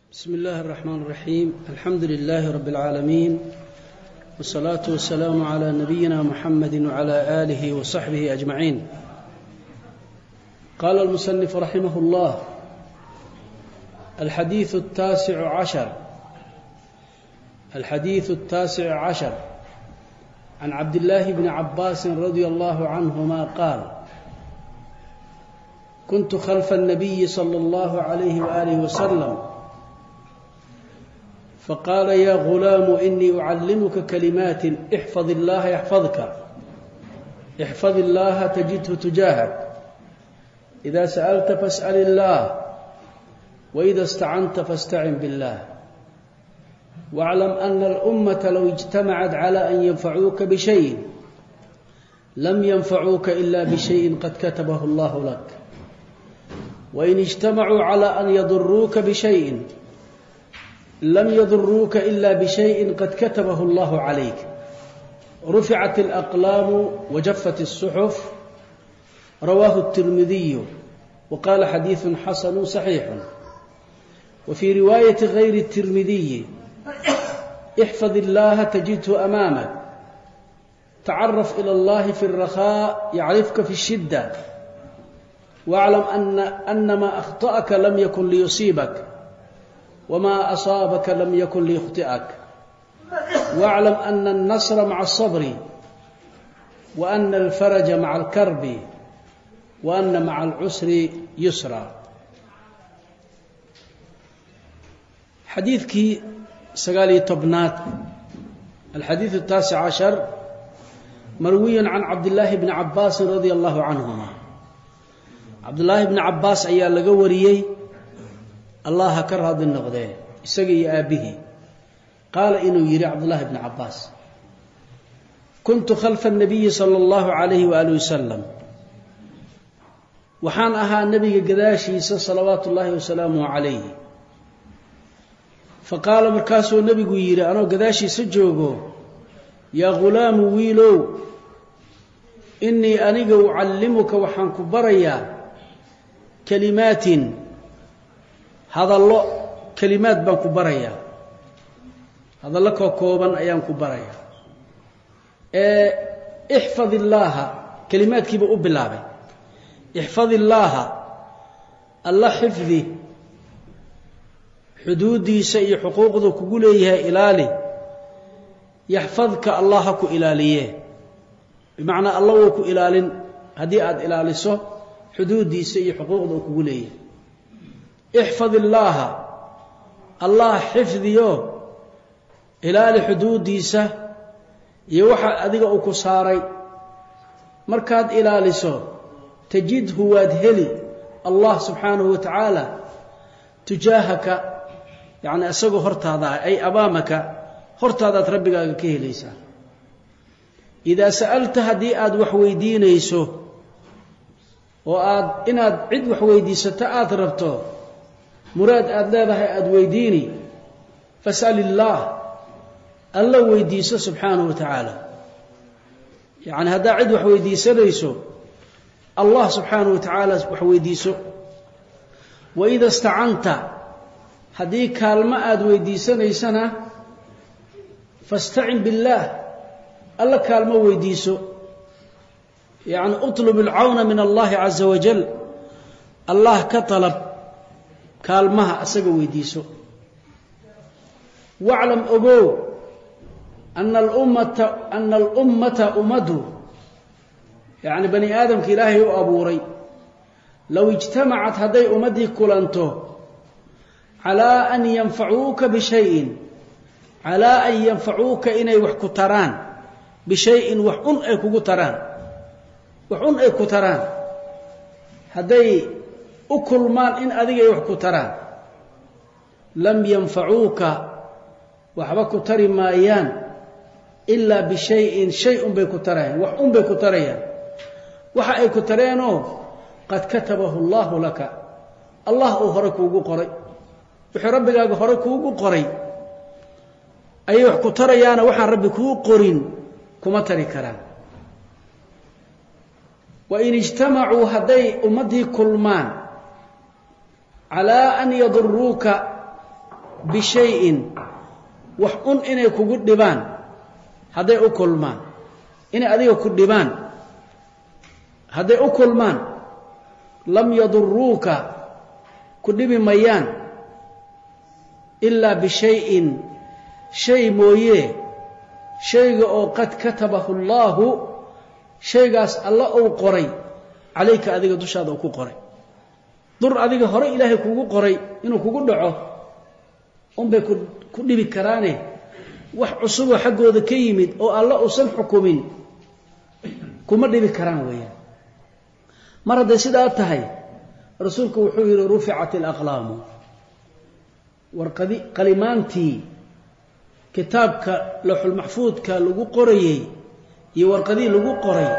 بسم الله الرحمن الرحيم. الحمد لله رب العالمين، والصلاة والسلام على نبينا محمد وعلى آله وصحبه أجمعين. قال المصنف رحمه الله: الحديث التاسع عشر عن عبد الله بن عباس رضي الله عنهما قال: كنت خلف النبي صلى الله عليه وآله وسلم فقال: يا غلام إني أعلمك كلمات احفظ الله يحفظك، احفظ الله تجده تجاهك، إذا سألت فاسأل الله، وإذا استعنت فاستعن بالله، واعلم أن الأمة لو اجتمعت على أن ينفعوك بشيء لم ينفعوك إلا بشيء قد كتبه الله لك، وإن اجتمعوا على أن يضروك بشيء لم يضروك إلا بشيء قد كتبه الله عليك، رفعت الأقلام وجفت الصحف. رواه الترمذي وقال: حديث حسن صحيح. وفي رواية غير الترمذي: احفظ الله تجده أمامك، تعرف إلى الله في الرخاء يعرفك في الشدة، واعلم أن ما أخطأك لم يكن ليصيبك، وما أصابك لم يكن ليخطئك، واعلم أن النصر مع الصبر، وأن الفرج مع الكرب، وأن مع العسر يسرا. حديثك سقالي طبنات. الحديث التاسع عشر مروي عن عبد الله بن عباس رضي الله عنهما. عبد الله بن عباس أيها لقوريي الله كرهد النقدين سقي آبه. قال إنه يري عبد الله بن عباس: كنت خلف النبي صلى الله عليه وآله وسلم، وحان أها النبي قداشي صلوات الله وسلامه عليه. فقال مركاسو النبي يري أنا قداشي سجوغو: يا غلام ويلو إني أنيق أعلمك وحان كبريا كلمات، هذا الله كلمات بان كبريا، هذا الله كوكوبا أيام كبريا. احفظ الله، كلمات كيف أبلابي. احفظ الله، الله حفظي حدودي سي حقوقه كقوليها إلالي، يحفظك الله كو إلاليه، بمعنى الله كو إلال هدي أد إلالسه حدودي سي حقوقه كقوليه. احفظ الله، الله حفظيه إلالي حدودي سه يوحى أديك أكو صاري مركاد إلالسه تجده وادهلي الله سبحانه وتعالى تجاهك، يعني أسقو هرت هذا أي أمامك هرت هذا تربك كيه ليس. إذا سألت هدي أد وحويدين يسو وأد إن أد عد وحويدي ستأت ربطه مراد أد لا أد ويديني فاسأل الله، الله ويديسه سبحانه وتعالى. يعني هذا عد وحويديسه ليسو الله سبحانه وتعالى وحويديسه. وإذا استعنت هذه كلمة أد ويديسه ليسنا فاستعن بالله، الله كلمة ويديسه، يعني اطلب العون من الله عز وجل، الله كطلب كلمة أسقو ويديسه. واعلم أبو أن الأمة أمده، يعني بني آدم كإلهي وأبوري، لو اجتمعت هذي أمدي كلانته على أن ينفعوك بشيء، على أن ينفعوك إني وحكتران بشيء وحن أي كتران هذي أكل مال إن أذي وحكتران لم ينفعوك وحبك تري مايان إلا شيء بكترين وحن بكترين وحأي كترينه قد كتبه الله لك، الله أهرك وقري وحي ربك أهرك وقري أي وحكتريان وحن ربك وقرين كما تري كران. وإن اجتمعوا هذي أمدي كل مان على أن يضروك bishay'in wax un inay kugu dhibaan hadday u kulmaan inay adiga ku dhibaan hadday u kulmaan lam yaduruuka ku dhibi mayaan ilaa bishay'in shay mooye shayga oo qad katabahu allaahu shaygaas alla uu qoray calayka adiga dushaada uu ku qoray dur adiga hore ilaahay kugu qoray inuu kugu dhaco unbay ku dhibi karaane wax cusub oo xaggooda ka yimid oo alla uusan xukumin kuma dhibi karaan weeyaan mar hadday sidaa tahay rasuulku wuxuu yidhi ruficat alaqlaamu warqadi qalimaantii kitaabka lawxul maxfuudka lagu qorayey iyo warqadii lagu qoray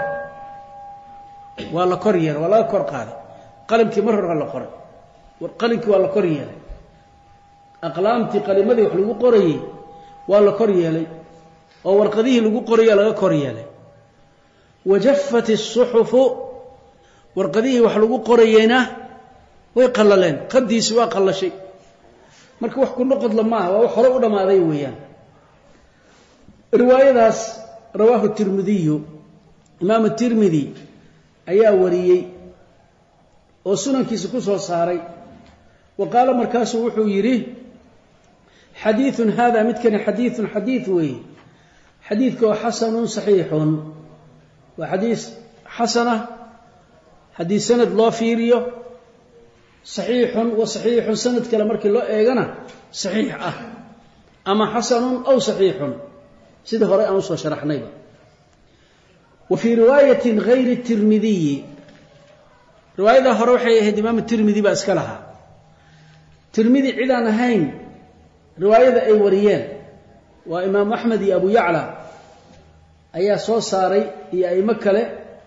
waa la kor yeelay waa laga kor qaaday qalimkii mar hore la qoray qalimkii waa la kor yeelay aqlaamtii qalimadii wax lagu qorayey waa la kor yeelay oo warqadihii lagu qoraya laga kor yeelay wajaffat as-suhufu warqadihii wax lagu qorayeyna way qallaleen qadiisi waa qallashay marka wax ku noqod lama waa wax hore u dhamaaday weeyaan riwaayadaas rawaahu tirmidhi imaam tirmidhi ayaa wariyay oo sunankiisa ku soo saaray waqala markaasu wuxuu yiri xadiithun hada midkan xadiithun xadiith weey xadiithku xasanun saxiixun wa xadiis xasana xadiis sanad loo fiiriyo saxiixun wa saxiixun sanad kale markii loo eegana saxiix ah ama xasanun aw saxiixun sida hore aan soo sharaxnayba wa fi riwaayatin ghayr at-tirmidhi riwaayada hore waxay ahayd imaam tirmidhi ba iska lahaa tirmidhi cidaan ahayn riwaayada ay wariyeen waa imaam ahmed iyo abu ya'la ayaa soo saaray iyo ayma kale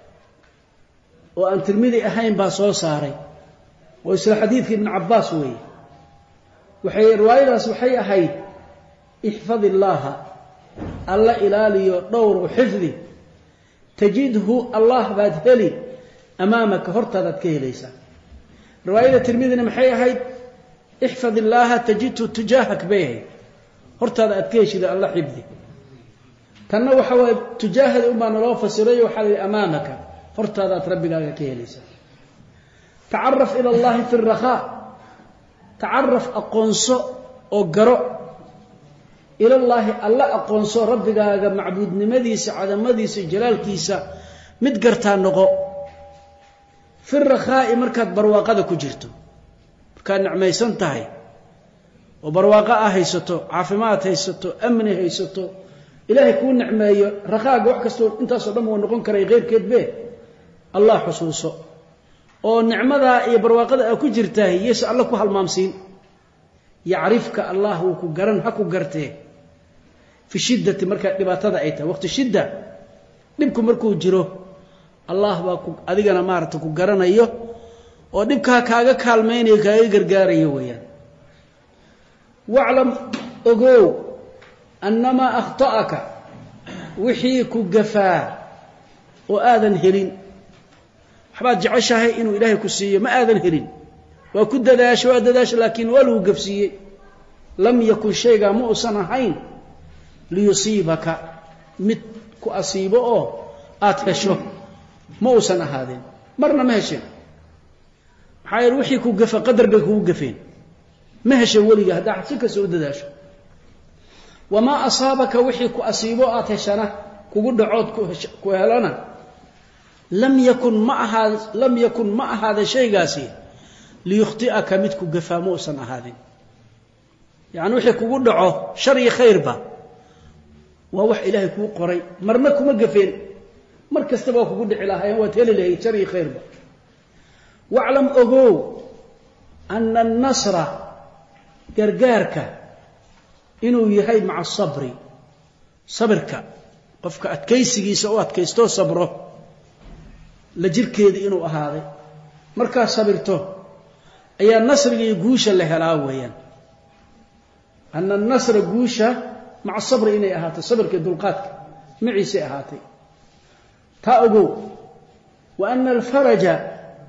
oo aan tirmidhi ahayn ba soo saaray oo isla xadiidkii ibn Abbas weey waxay riwaayadaas waxay ahayd ihfadillaha alla ilaaliyo dhowr xifdi tajidhu allah baad heli amaamaka hortaada ka helaysa riwaayada tirmidhina maxay ahayd ihfadillaha tajidhu tujahak bayhi hortaada aad ka heshida alla xifdi tanna waxa way tujahada uma loo fasiray waxa ay amaamaka hortaada aad rabbigaaga ka helaysa ta'arraf ila allah fi ar-rakha ta'arraf aqoonso oo garo ila allah alla aqoonso rabbigaaga macbuudnimadiisa cadamadiisa jalaalkiisa mid gartaa noqo fi ar-rakha markaad barwaaqada ku jirto markaad nicmaysan tahay oo barwaaqa haysato caafimaad haysato amni haysato ilaahay ku nicmeeyo rakaaga wax kasto intaas oo dhan uu noqon karay qeybkeed be allah xusuuso oo nicmada iyo barwaaqada ku jirtaa yees alla ku halmaamsiin yaarifka allah uu ku garan ha ku gartee fi shiddati marka dhibaatada ay tahay waqti shidda dibku markuu jiro allah baa ku adigana maarta ku garanayo oo dibka kaaga kaalmeynayo kaaga gargaarayo weeyaan wa'lam ogow annama akhta'aka wixii ku gafaa oo aadan helin waxbaad jeceshahay inuu ilaahay ku siiyo ma aadan helin waa ku dadaasho laakiin waa lagu gafsiiyey lam yakun shayga ma usan ahayn liyusiibaka mid ku asiibo oo aad hesho ma usan ahaadin marna ma heshin maxay wixii ku gafa qadarka ku gafeen ma hesho waliga hadaa si ka soo dadaasho wama asaabaka wixii ku asiibo aad heshana kugu dhacood ku helana lam yakun ma ahada shaygaasi liyukhti'aka mid ku gafa ma usan ahaadin yaani wixii kugu dhaco shar iyo khayrba waa wax ilaahay ku qoray marna kuma gafeen mar kasta waa kugu dhici lahayn waad heli lahayd shar iyo khayrba wa'lam ogow anna an-nasra gargaarka inuu yahay maca sabri sabirka qofka adkaysigiisa oo adkaysto sabro la jirkeeda inuu ahaaday marka sabirto ayaa nasriga iyo guusha la helaa weeyaan anna an-nasra guusha maca sabri inay ahaato sabirka dulqaadka maciise ahaatay ta ogow wa anna al-faraja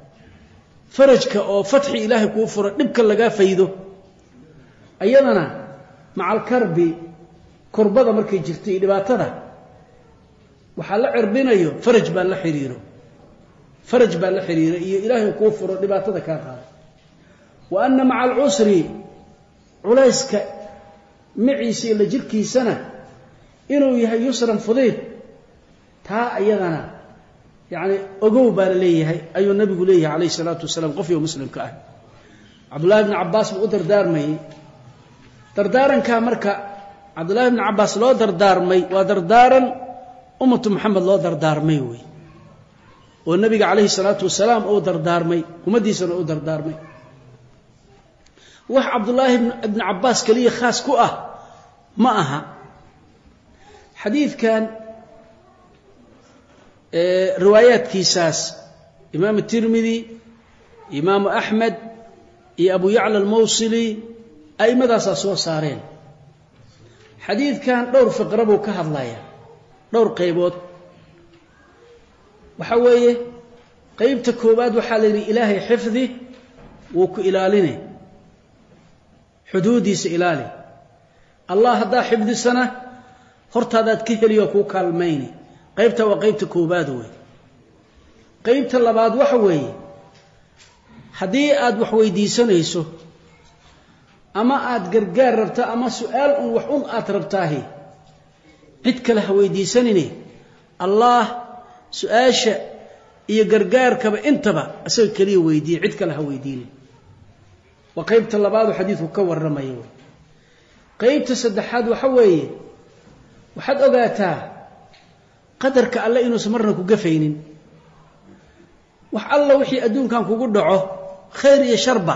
farajka oo fatxi ilaahay ku furo dibka laga faydo ayadana macal karbi kurbada markay jirtay dhibaatada waxa la cirbinayo faraj baa la xiriiro iyo ilaahay ku furo dhibaatada ka qaado wa anna macal usri ulayska maciisi la jirkiisana inuu yahay yusran fudeed taa ayadana يعني ogow baa leeyahay ayuu nabigu leeyahay alayhi salatu wasalaam qof iyo muslimka ah Abdullah ibn Abbas uu dardaarmay dardaaranka marka Abdullah ibn Abbas loo dardaarmay waa dardaaran ummatu Muhammad loo dardaarmay way oo nabiga alayhi salatu wasalaam uu dardaarmay umadiisana uu dardaarmay wax Abdullah ibn Abbas kaliya khaas ku ah ma aha xadiidkan روايات كيساس إمام الترمذي إمام أحمد أبو يعلى الموصلي أي مدى ساسوا صارين حديث كان دور فقربه كهضلايا دور قيبوت وحويه قيب تكوباد وحالي إلهي حفظي وكو إلاليني حدودي سإلالي الله هدا حفظ سنة هرت هذا كهلي وكو كالميني qaybta waa qaybta koobaad way qaybta labaad waxa weeye hadii aad wax weydiisanayso ama aad gargaar rabto ama su'aal wax aad rabtaahi cid kale ha weydiisanine Allah su'aasha iyo gargaarkaba intaba asaga kaliya weydiin cid kale ha weydiinin waa qaybta labaad oo xadiisku ka warramayo qaybta saddexaad waxa weeye waxaad ogaataa qadarka alla inuu samarna ku gafaynin wax alla wixii adduunkan kugu dhaco khayr iyo sharba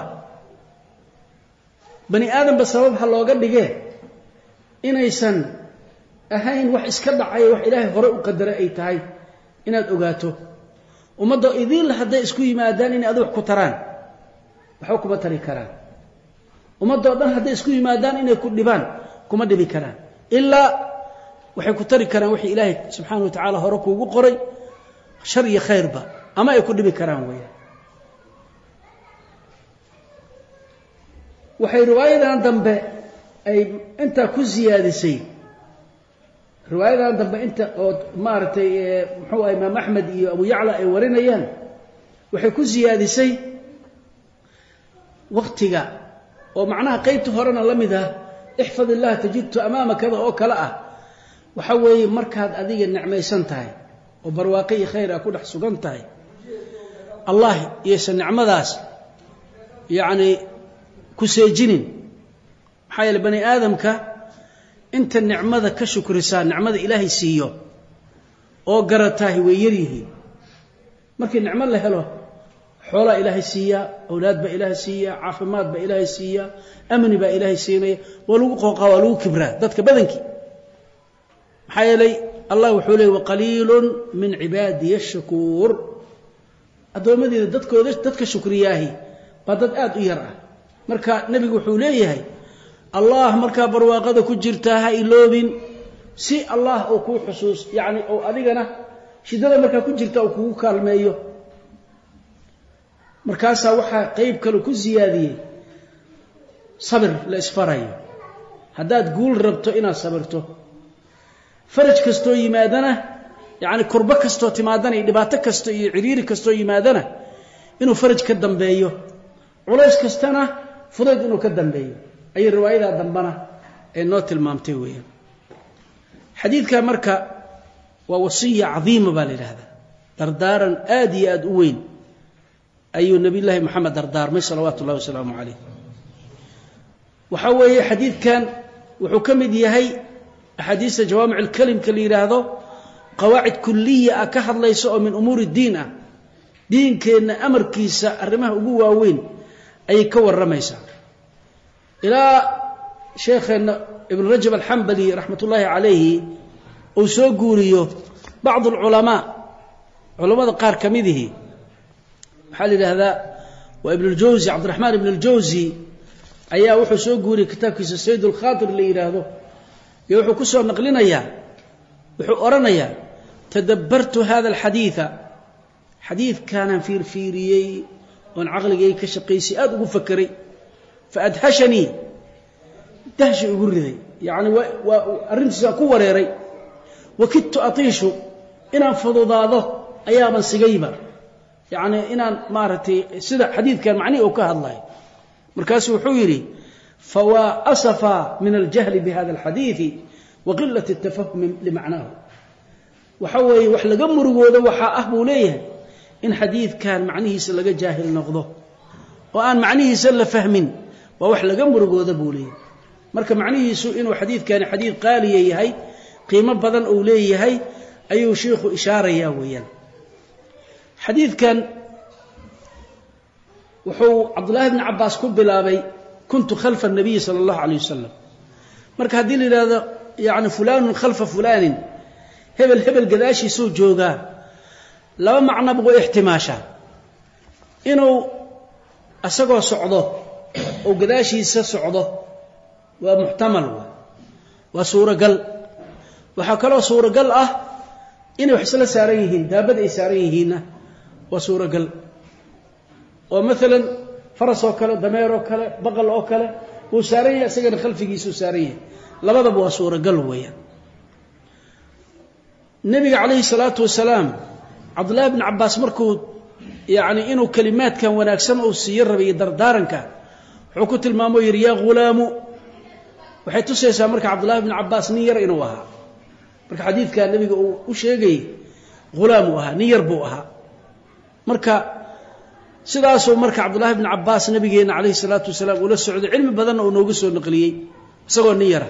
bani aadam ba sabab ha looga dhigee inaysan ahayn wax iska dhacay wax ilaahay hore u qadaray ay tahay inaad ogaato ummadda idil haday isku yimaadaan in aad wax ku taraan waxa kuma tari karaan ummadda dhan haday isku yimaadaan inay ku dhibaan kuma dhibi karaan illa waxay ku tari karaan wixii ilaahay subhanahu wa ta'ala hore kuugu qoray shar iyo khayrba ama ay ku dhibi karaan weeyaan waxay riwaayadan dambe ay inta ku ziyaadisay riwaayadan dambe inta oo maartay muxuu ay Imam Ahmad iyo Abu Ya'la ay warinayaan waxay ku ziyaadisay waqtiga oo macnaha qaybta horena lamida ihfad Allah tajidtu amamaka oo kala ah waxa weeye markaad adiga nicmaysan tahay oo barwaaqi khayr ah ku dhax sugan tahay Allah yeesha nicmadaas yaani ku seejinin maxay bani aadamka inta nicmada ka shukrisaa nicmada ilaahay siiyo oo garatahay way yarihiin markii nicmo la helo xoolo ilaahay siiya awlaad ba ilaahay siiya caafimaad ba ilaahay siiya amni ba ilaahay siinaya walagu qooqa walagu kibra dadka badankii maxay Allah wuxuu leeyahay waqaliilun min ibadiy ash-shakur adoomadii dadka shukriyaahi badad aad u yar ah marka nabigu wuxuu leeyahay Allah marka barwaaqada ku jirta ha iloobin si Allah oo ku xusuus yaani oo adigana shidada marka ku jirta oo kugu kaalmeeyo markaas waxa qayb kale ku ziyaadiyay sabr la isfarayo hadaad guul rabto inaad sabirto faraj kasto yimaadana yaani kurba kasto timaadana dhibaato kasto iyo ciriiri kasto yimaadana inuu faraj ka dambeeyo culays kastana fudayd inuu ka dambeeyo ay riwaayada dambana ee noo tilmaamtay weeyaan xadiidka marka waa wasiya cadiima baa leeyahay dardaaran aad iyo aad u weyn ayuu nabi ilaahi maxamed dardaarmay salawaatu allah wasalaamu alayhi waxa weeye xadiidkan wuxuu kamid yahay أحاديث جوامع الكلم كلي هذا قواعد كلية أكحد ليس من أمور الدين دين كأن أمر كيسة الرماه أبوه وين أي كور رميسة إلى شيخنا ابن رجب الحنبلي رحمة الله عليه وسوقوريه بعض العلماء علماء قار كميده حال هذا وابن الجوزي عبد الرحمن ابن الجوزي أيها وحو سوقوري كتاب كيسة السيد الخاطر اللي هذا يوحو كسو نقلنايا وحو أرنايا تدبرت هذا الحديث حديث كان فيري وان عقلي كشقيسي أدو فكري فأدهشني dahshi ugu riday yani waa arintiisa ku wareeray wakittu atishu inaan fududaado ayaaban sigayba yani inaan maaragtay sida xadiidkan macnihi uu ka hadlay markaasuu wuxuu yidhi fawa asafa min aljahli bihada alxadiidi wa qilati altafahumi limacnaahu waxa weeye wax laga murugoodo waxaa ah buu leeyahay in xadiidkan macnihiisa laga jaahil noqdo oo aan macnihiisa la fahmin waa wax laga murugooda buu leeyahay marka macnihiisu inuu xadiidkani xadiid qaaliya yahay qiimo badan uu leeyahay ayuu sheekhu ishaarayaa weeyaan xadiidkan wuxuu cabdullaahi bni cabbaas ku bilaabay kuntu khalfa الnabiyi salى اllahu alayh wasalam marka haddii la yidhahdo yani fulaanun khalfa fulaanin hebel hebel gadaashiisuu joogaa laba macno buu ixtimaashaa inuu isagoo socdo oo gadaashiisa socdo waa muxtamal waa suuragal waxaa kaloo suuragal ah inay wax isla saaran yihiin daabad ay saaran yihiinna waa suuragal oo maalan faras oo kale dameer oo kale baqal oo kale wuu saaran yahay isagana khalfigiisuu saaran yahay labadaba waa suuragal weeyaan nebiga calayhi salaatu wasalaam cabdullaahi bni cabbaas markuu yani inuu kelimaadkan wanaagsan uu siiyo rabay dardaaranka wuxuu ku tilmaamo yidhi yaa ghulaamu waxay tusaysaa marka cabdullaahi bni cabbaas nin yar inuu ahaa marka xadiidka nebiga uu u sheegayey ghulaam uu ahaa nin yar buu ahaa marka sidaasuu marka cabdullaahi bni cabbaas nabigeenna calayhi salaatu wasalaam ula socday cilmi badanna uu noogu soo naqliyey isagoo nin yara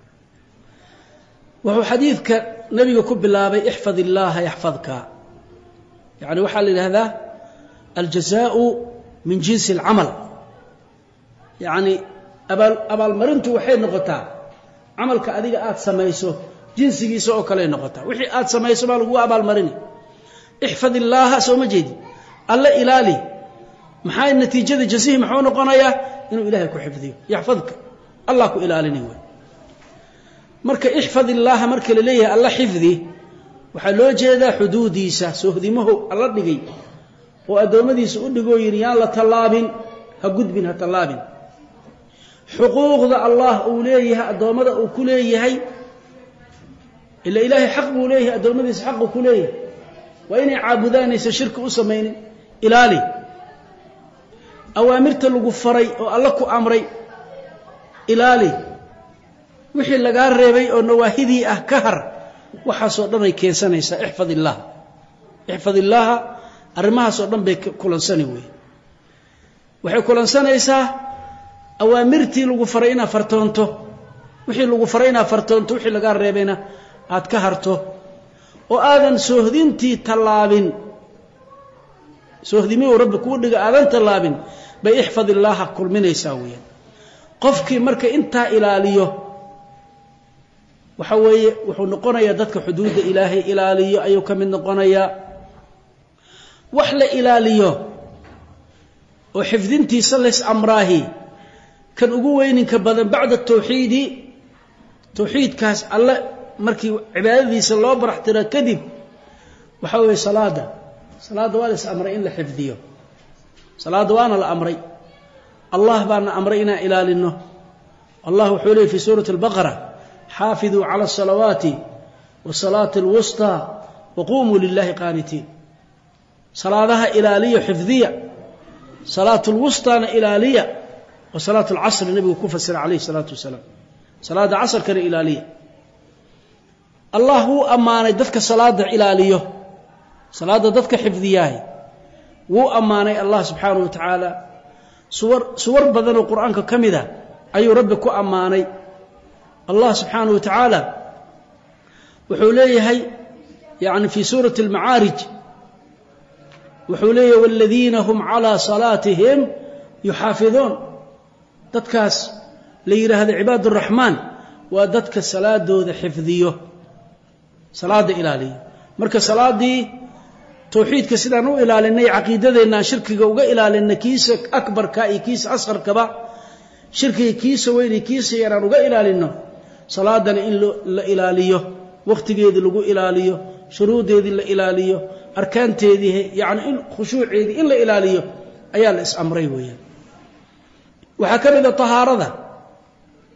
wuxuu xadiidka nebiga ku bilaabay ixfad illaaha yaxfadka yani waxaa la yidhaahdaa aljazaau min jinsi alcamal yani abaalmarintu waxay noqotaa camalka adiga aad samayso jinsigiisa oo kale noqotaa wixii aad samayso baa lagu abaalmarini ixfad illaaha soo ma jeedi alla ilaali maxay natiijada jasihi muxuu noqonayaa inuu ilaahay ku xifdiyo yaxfadka allah ku ilaalini way marka ixfad illaaha marka la leeyahay alla xifdi waxaa loo jeedaa xuduudiisa sohdimahu alla dhigay oo addoommadiisa u dhigoo yidhi yaan la tallaabin ha gudbin ha tallaabin xuquuqda allah uu leeyahay addoommada uu ku leeyahay ila ilaahay xaq buu leeyahay addoommadiisa xaqu ku leeyahay waa inay caabudaanaysa shirki u samaynin ilaali awaamirta lagu faray oo alla ku amray ilaali wixii lagaa reebay oo nawaahidii ah ka har waxaasoo dhan ay keensanaysaa ixfad illaaha arrimahaasoo dhan bay kulansani wey waxay kulansanaysaa awaamirtii lagu faray inaad fartoonto wixii lagu faray inaad fartoonto wixii lagaa reebayna aad ka harto oo aadan soohdintii tallaabin soohdimii uu rabbi kuu dhiga aadan tallaabin bay ixfad illaaha kulminaysaa weeyaan qofkii marka intaa ilaaliyo waxa weeye wuxuu noqonayaa dadka xuduudda ilaahay ilaaliyo ayuu ka mid noqonayaa wax la ilaaliyo oo xifdintiisa lays amraahi kan ugu weyninka badan bacda tawxiidi tawxiidkaas alle markii cibaadadiisa loo barax tira kadib waxa weeye salaada waa lays amray in la xifdiyo salaada waana la amray allah baana amray inaan ilaalino allah wuxuu leeyahy fi suurati albaqara xaafiduu cala asalawaati wasalaati alwustaa waquumuu lilahi qaanitiin salaadaha ilaaliya xifdiya salaatu lwustaana ilaaliya wa salaatu alcasri nabigu ku fasira calayhi salaatu wasalaam salaada casrkana ilaaliya allah wuu ammaanay dadka salaada ilaaliyo salaada dadka xifdiyaahi wuu ammaanay allah subxaanahu wa tacaala suwar badanoo qur'aanka ka mida ayuu rabbi ku ammaanay allah subxaanahu wa tacaala wuxuu leeyahay yani fii suurati almacaarij wuxuu leeyahay waaladiina hum calaa salaatihim yuxaafiduun dadkaas la yidhaahdo cibaad uraxmaan waa dadka salaadooda xifdiyo salaada ilaaliyo marka salaadii tawxiidka sidaan u ilaalinay caqiidadeenna aan shirkiga uga ilaalinay kiisa akbarka iyo kiisa asqarkaba shirkiga kiisa weyn iyo kiisa yaraan uga ilaalino salaadana in la ilaaliyo waqtigeedii lagu ilaaliyo shuruudeedii la ilaaliyo arkaanteedii yani in khushuuceedii in la ilaaliyo ayaa la is amray weeyaan waxaa ka mid a tahaarada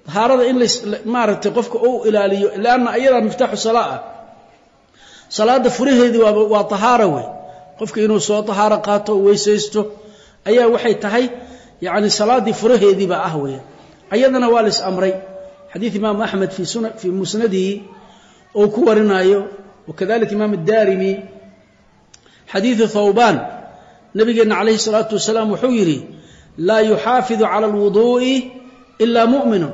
tahaarada in maaragtay qofka uu ilaaliyo ilaana ayada miftaxu salaa salaada furaheedii waa tahaara way qofka inuu soo tahaara qaato weysaysto ayaa waxay tahay yaani salaadii furaheedii ba ah way ayadana waa lis amray hadith imam ahmed fi musnadihi oo ku warinayo وكذلك امام الدارمي حديث ثوبان نبينا عليه الصلاه والسلام وحيري لا يحافظ على الوضوء الا مؤمن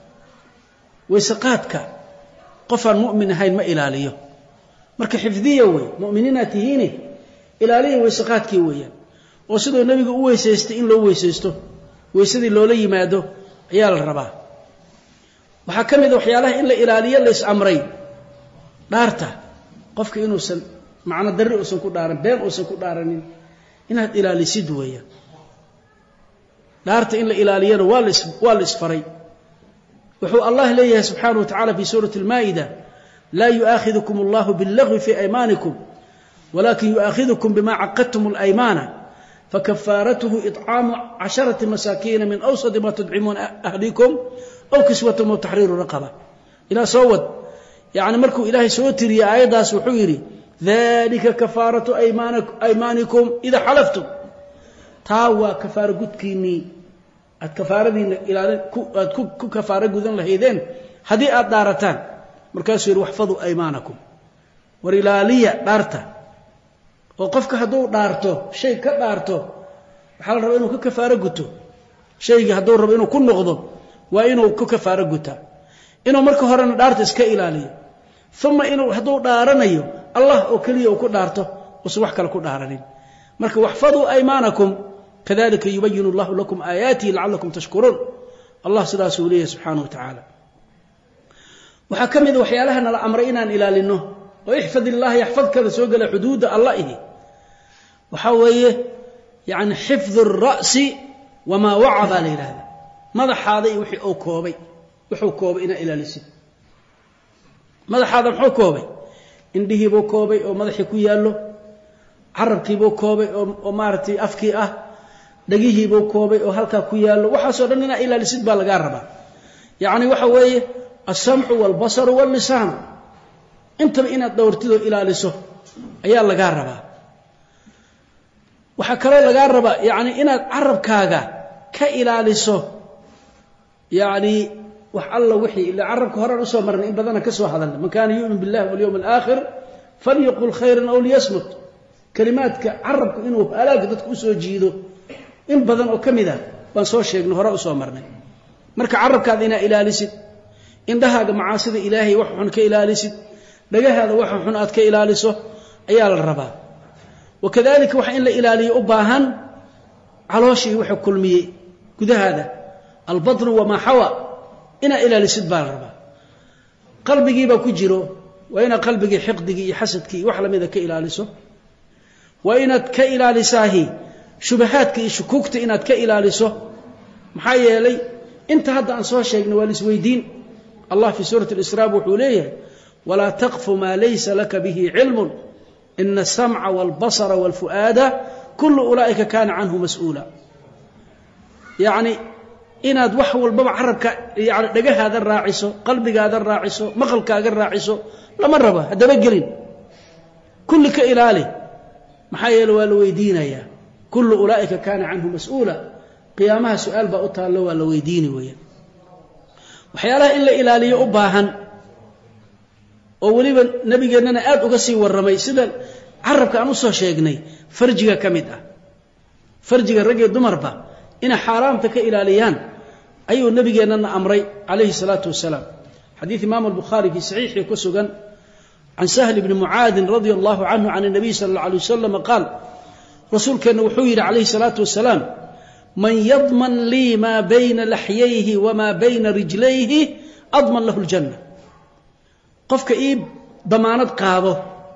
وسقاتك قفا مؤمن هاي ما الاليه marka xifdiyo way mu'minina tihiin ilaaliyo weysaqaadkii weeyaan oo sidoo nabiga u weysaystay in loo weysaysto weysadii loola yimaado ayaa la rabaa waxa kamid waxyaalaha in la ilaaliyo la is amray dhaarta qofka inuusan macna darri uusan ku dhaaran been uusan ku dhaaranin inaad ilaalisid weeyaan dhaarta in la ilaaliyana waa la isfaray wuxuu Allah leeyahay subhanahu wa ta'ala fi surati al-maida لا يؤاخذكم الله باللغو في أيمانكم ولكن يؤاخذكم بما عقدتم الأيمان فكفارته إطعام 10 مساكين من أوسط ما تدعمون أهليكم أو كسوتهم أو تحرير رقبة إلى صوت يعني مركو إلهي سوتري آيات وحيري ذلك كفارة أيمانكم إذا حلفتم تاوى كفارة قدكيني الكفارة دي إلى كفارة قدن لهيدين هذه الدارتان markaas yiri waxfadu aymanakum war ilaaliya dhaarta oo qofka haduu dhaarto shay ka dhaarto waxa la rabaa inuu ka kafaaro guto shayga haduu rabo inuu ku noqdo waa inuu ka kafaaro guta inuu marka horena dhaarta iska ilaaliyo thumma inuu haduu dhaaranayo Allah oo kaliya uu ku dhaarto oo wax kale ku dhaaranin marka waxfadu aymanakum kadalika yubayyinu Allahu lakum ayatihi la'allakum tashkurun Allah sidaas uu leeyahay subhanahu wa ta'ala waxa kamid waxyaalaha la amray inaan ilaalino oo ihfadillah yahfadka soo gala xuduud Allah waxa weeye yaani xifdhu ar-ra's wama wa'ada leeyahay madaxaada wixii oo koobay wuxuu koobay ina ilaalisid madaxaada wuxuu koobay indhihi buu koobay oo madaxi ku yaalo carabkii buu koobay oo maartay afkii ah dhagihii buu koobay oo halka ku yaalo waxa soo dhan ina ilaalisid baa laga rabaa yaani waxa weeye السمع والبصر واللسان انت بإن دورتيدو إلاليسو ayaa laga rabaa waxa kale laga rabaa yaani inaad carabkaaga ka ilaaliso yaani wax alla wixii ila carabka hore u soo marnay in badan ka soo hadalna man kaana yu'min billahi wal yawmil aakhir falyaqul khayran aw liyasmut kalimaadka carabku inuu alaag dadku u soo jiido in badan oo kamida baan soo sheegnay hore u soo marnay marka carabkaada ina ilaalisid indhahaaga macaasida ilaahay wax xun ka ilaalisid dhagahaada wax xun aad ka ilaaliso ayaa la rabaa wakadalika wax in la ilaaliyo u baahan calooshii wax kulmiyay gudahaada albadn wa ma hawa ina ilaalisid baa la rabaa qalbigiiba ku jiro waa ina qalbigii xiqdigi iyo xasadkii wax lamida ka ilaaliso waa inaad ka ilaalisaahi shubahaadka iyo shukuugta inaad ka ilaaliso maxaa yeelay inta hadda aan soo sheegnay waa isweydiin الله في سورة الإسراء وحوليه ولا تقف ما ليس لك به علم إن السمع والبصر والفؤاد كل أولئك كان عنه مسؤولا يعني إن أدوحوا البابا عربك يعني لقى هذا الراعسو قلبك هذا الراعسو مخلك هذا الراعسو لما ربا هذا بقلين كلك إلالي محايل والويدين يا كل أولئك كان عنه مسؤولا قيامها سؤال بأطال له والويدين ويا waxyaalaha in la ilaaliyo u baahan oo waliba nabigeennana aad uga sii waramay sida carabka aan u soo sheegnay farjiga kamid ah farjiga rag iyo dumarba ina xaraamta ka ilaaliyaan ayuu nabigeennana amray alayhi salatu wasalaam hadith imam al-bukhari fi sahih ku sugan an sahl ibn muad radiyallahu anhu an an-nabi sallallahu alayhi wasallam qala rasuulkeena wuxuu yiri alayhi salatu wasalaam من يضمن لي ما بين لحييه وما بين رجليه أضمن له الجنة قفك إيب ضمانات قاضه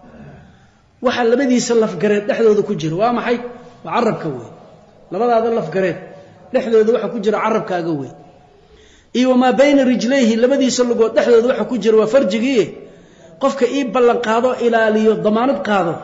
وحل بدي يسلف قريت لحظة ذو كجر وما حي وعرب كوي لبدا هذا اللف قريت لحظة ذو كجر عرب كاقوي إي وما بين رجليه لبدي يسلف لحظة ذو كجر وفرجيه قفك إيب بلن قاضه إلى لي ضمانات قاضه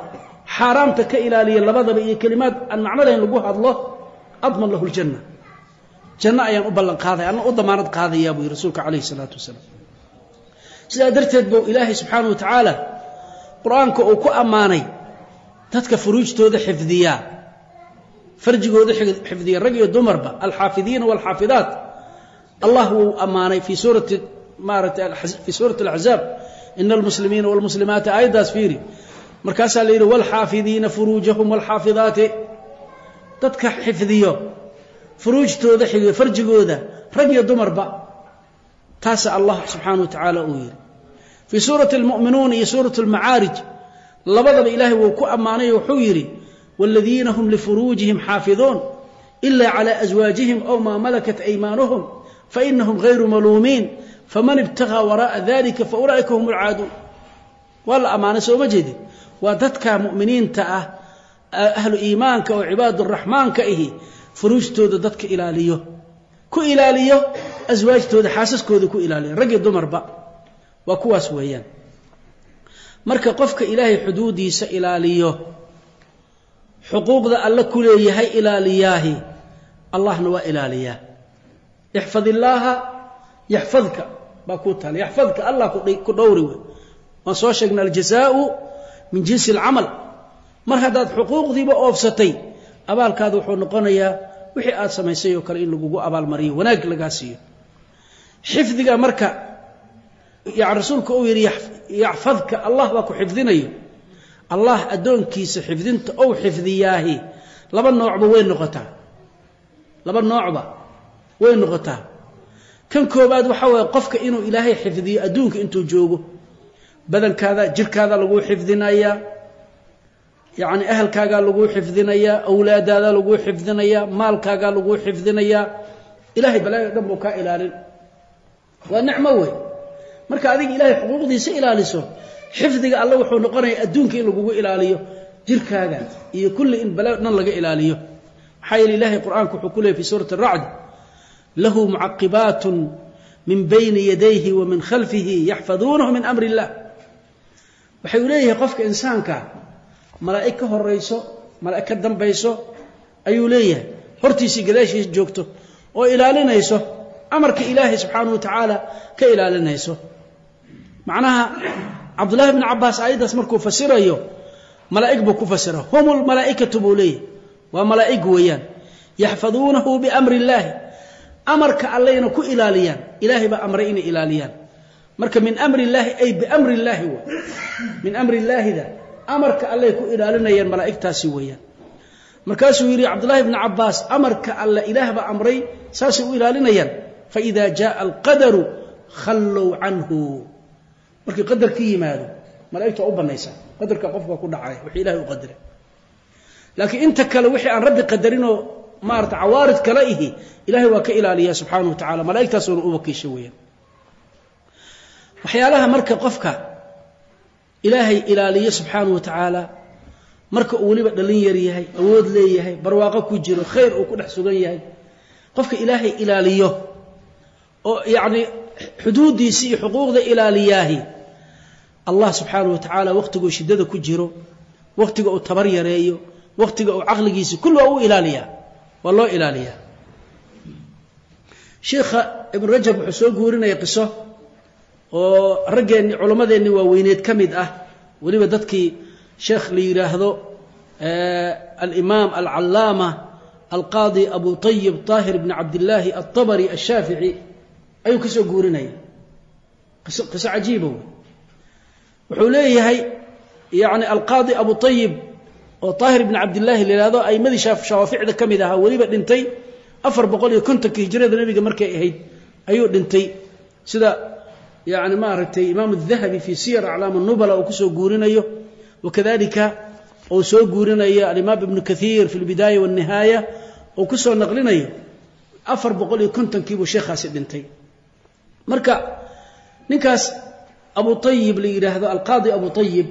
حرامتك إلى لي لبدا بأي كلمات أن معنى لهم لقوها الله أضمن له الجنة janna ayaan u ballan qaaday anna u damaanad qaadaya buu rasuulka kaleey salaatu wasalaam sida darteed buu ilaahay subxaanahu wa ta'ala quraanka uu ku amaanay dadka furuujtooda xifdiya farjigooda xifdiya rag iyo dumarba alxaafidiin wal xaafidaat Allah uu amaanay fi suurati fi suurati al-ahzab innal muslimiina wal muslimaat aydas fiiri markaas la yiri wal xaafidiina furuujahum wal xaafidaat dadka xifdiyo furuujtooda xifdiya farjigooda rag iyo dumarba taas Allah subhanahu wa ta'ala uu yiri fi suurati al-mu'minuun iyo suurati al-ma'aarij labadaba ilaahay wuu ku amaanay wuxuu yiri والذين هم لفروجهم حافظون إلا على أزواجهم أو ما ملكت أيمانهم فإنهم غير ملومين فمن ابتغى وراء ذلك فأولئك هم العادون والله أمانة سوى مجد ودتك مؤمنين تأه أهل إيمانك وعباد الرحمن كإيه فروج تود دتك إلاليه كو إلاليه أزواج تود حاسس كود كو إلاليه رجل دمر بقى وكواس ويان مركا قفك إلهي حدودي سإلاليه حقوق ذا الله كله هي إلالياه الله نوى إلالياه يحفظ الله يحفظك باكوتها يحفظك الله كدوري وصوشقنا الجزاء من جنس العمل مرهدات حقوق ذي بأوفستي أبال كادو حنقنيا وحي آد سميسيو كالإن لقوقو أبال مريو وناك لقاسيو حفظك مركا يا رسولك أويري يحفظك الله باكو حفظنيو الله أدون كيس حفظنت أو حفظياهي لبا النوعبة وين نقطع لبا النوعبة وين نقطع كم كوباد وحاول قفك إنه إلهي حفظي أدونك إنتو جوبه بدن كذا جر كذا لقو حفظنا إياه يعني أهل كذا لقو حفظنا إياه أولاد هذا لقو حفظنا إياه مال كذا لقو حفظنا إياه إلهي بلا دمك إلى والنعمة وين مركا هذه إلهي حقوق دي سئلة لسه حفظك الله وحو نقرأي أدونك إن لقوه إلاليه جركاذا إيه كل إن بلغنا لقى إلاليه حي لله القرآن كحكوله في سورة الرعد له معقبات من بين يديه ومن خلفه يحفظونه من أمر الله وحي إليه قفك إنسانك ملائكة الرئيسو ملائكة دنبيسو أيو ليه هرتيسي قداش جوكتو وإلالنا يسو أمرك إلهي سبحانه وتعالى كإلالنا يسو معناها عبد الله بن عباس أيضا اسمركو فسره يو ملائك بكو فسره هم الملائكة بوليه وملائك ويان يحفظونه بأمر الله أمرك علينا كو إلاليان إلهي بأمرين إلاليان مرك من أمر الله أي بأمر الله هو من أمر الله ذا أمرك عليه كو إلالينا يان ملائك تاسي ويان مركاسو يري عبد الله بن عباس أمرك على إله بأمري ساسي إلالينا يان فإذا جاء القدر خلوا عنه markii qadarkii yimaado malaa'iktu u banaysa qadarka qofka ku dhacay wixii ilaahay u qadaray laakiin inta kale wixii aan rabbi qadarin oo maarta awaarid kale ihi ilaahay waa ka ilaaliya subhanahu wa ta'ala malaa'iktaas oo u wakiishay weeyaan waxyaalaha marka qofka ilaahay ilaaliya subhanahu wa ta'ala marka uu waliba dhalin yar yahay awood leeyahay barwaaqo ku jiro khayr uu ku dhex sugan yahay qofka ilaahay ilaaliyo oo yaani xuduudiisi iyo xuquuqda ilaaliyaahi Allah subhanahu wa ta'ala waqtigu shidada ku jiro waqtiga uu tabar yareeyo waqtiga uu aqligiisa kullu uu ilaaliya wallo ilaaliya Sheikh Ibn Rajab wuxuu soo guurinaya qiso oo raggeeni culamadeeni waa weyneed kamid ah waliba dadkii sheekh li yiraahdo al-imam al-allama al-qadi Abu Tayyib Tahir ibn Abdullah at-Tabari ash-Shafi'i أيو كسو قوريني قصة عجيبة وحوليه يعني القاضي أبو طيب وطاهر بن عبد الله اللي هذا أي مذي شاف شوافع ذا كم ذا وليبا دنتي أفر بقول كنت كهجرة النبي مركا هيد أيو دنتي سدا يعني ما رتي إمام الذهبي في سير أعلام النبلاء وكسو قوريني وكذلك أو سو قوريني الإمام ابن كثير في البداية والنهاية وكسو نقليني أفر بقول كنت كيبو شيخ هاسي دنتي marka ninkaas Abu Tayyib li yiraahdo al-Qadi Abu Tayyib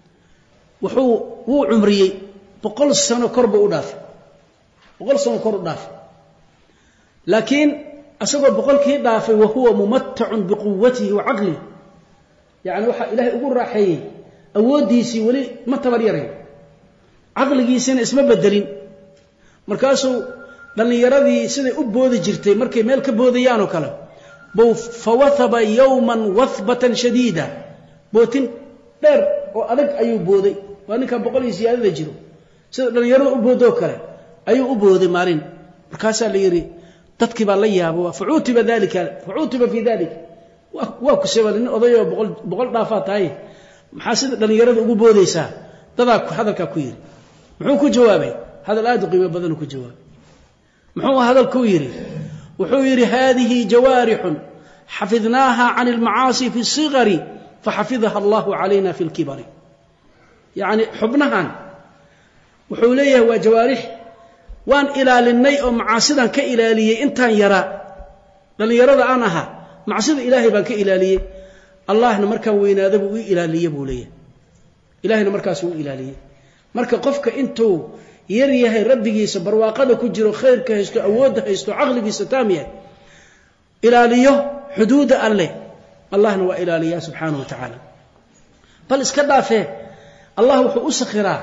wuxuu umriyay 100 sano korba u dhaaf 100 sano kor u dhaaf laakiin asagoo 100 kii dhaafay wa huwa mumatta'un bi quwwatihi wa 'aqlihi yani waxa ilaahay ugu raaxeeyay awoodiisi wali ma tabar yaray aqligiisina isma bedelin markaasuu dhalinyaradii siday u boodi jirtay markay meel ka boodayaan oo kale buu fawathaba yawman wathbatan shadiida bootin dheer oo adag ayuu booday waa ninka 100 siyaadada jiro sida dhalinyarada u boodoo kale ayuu u booday maalin markaas la yiri dadkii baa la yaabo fuutiba fi dalika waa ku seebalin odayo 100 dhaafa tahay maxaa sida dhalinyarada ugu boodaysaa dadaa hadalka ku yiri muxuu ku jawaabay hadal aad u qiimo badan ku jawaabay muxuu hadalku yiri wuxuu yiri hadhihi jawarih حفظناها عن المعاصي في الصغر فحفظها الله علينا في الكبر يعني حبناها وحوليه وجوارح وان إلى للني أو معاصدا كإلالية انتان يرى لن يرى عنها معاصد إلهي بان كإلالية الله نمركا وينادبه إلالية بوليه إلهي نمركا سوء إلالية مركا قفك انتو يريه ربك سبرواقنا كجرو خير كهستو أودها هستو عقلك ستامية إلالية حدود الله نوى إلالية سبحانه وتعالى بل اسكدا فيه الله وحو أسخرا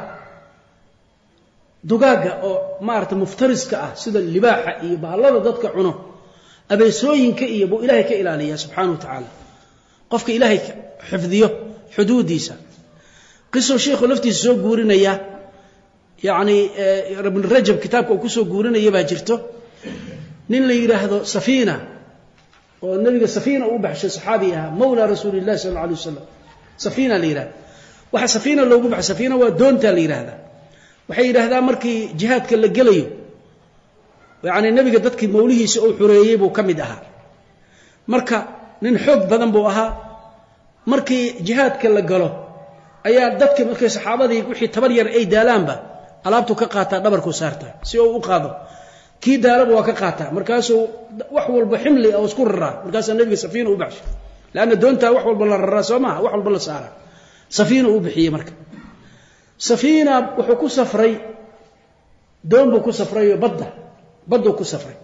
دقاقة أو مارت مفترسك سيدا اللباحة إيبا الله ضدك عنه أبي سوين كإيبو إلهي كإلالية سبحانه وتعالى قفك إلهي حفظيه حدوديسا قصوا شيخ لفتي السوق قورنا إياه يعني ابن الرجب كتابك وكسو قورنا إياه باجرته نين لي يراهدو سفينة والنبي سفينة وبحش صحابيها مولى رسول الله صلى الله عليه وسلم سفينة ليرا waxa safiina loogu baxay safiina waa doonta la yiraahdaa waxay yiraahdaan markii jihaadka la galayo yaani nabiga dadkii mawlihiisa oo xureeyay buu kamid ahaa marka nin xoog badan buu ahaa markii jihaadka la galo ayaa dadkii markay saxaabadii wixii tabar yar ay daalaanba alaabtu ka qaata dhabarku saarta si uu u qaado kii daalaba waa ka qaata markaasuu wax walba ximli oo isku raraa markaas nabiga safiina u baxshay laana doonta wax walba la raraa Soomaa wax walba la saara سفينة وبحية مركب سفينة وحكو سفري دون بكو سفري بدو كو سفري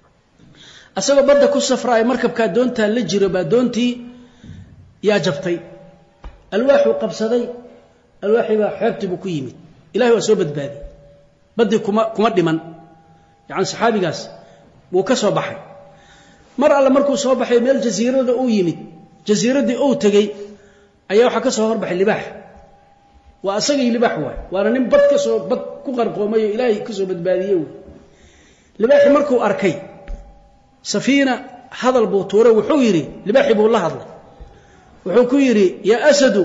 أسبب بدو كو سفري مركب كا دونتا لجربا دونتي يا جبتي الواحي وقبصدي الواحي وحبتي بكو يمي إلهي وسوبت بادي بدي كمد من يعني صحابي قاس وكسو بحي مرة على مركو صوبحي ميل جزيرة دي أو يمي جزيرة دي أو تجي ayaa waxa ka soo horbaxay libaax waa asagii libaax waana nin bad ka soo bad ku qarqoomay ilaahay ka soo badbaadiyay libaax markuu arkay safiina hadal buu toore wuxuu yiri libaax buu la hadlay wuxuu ku yiri ya asadu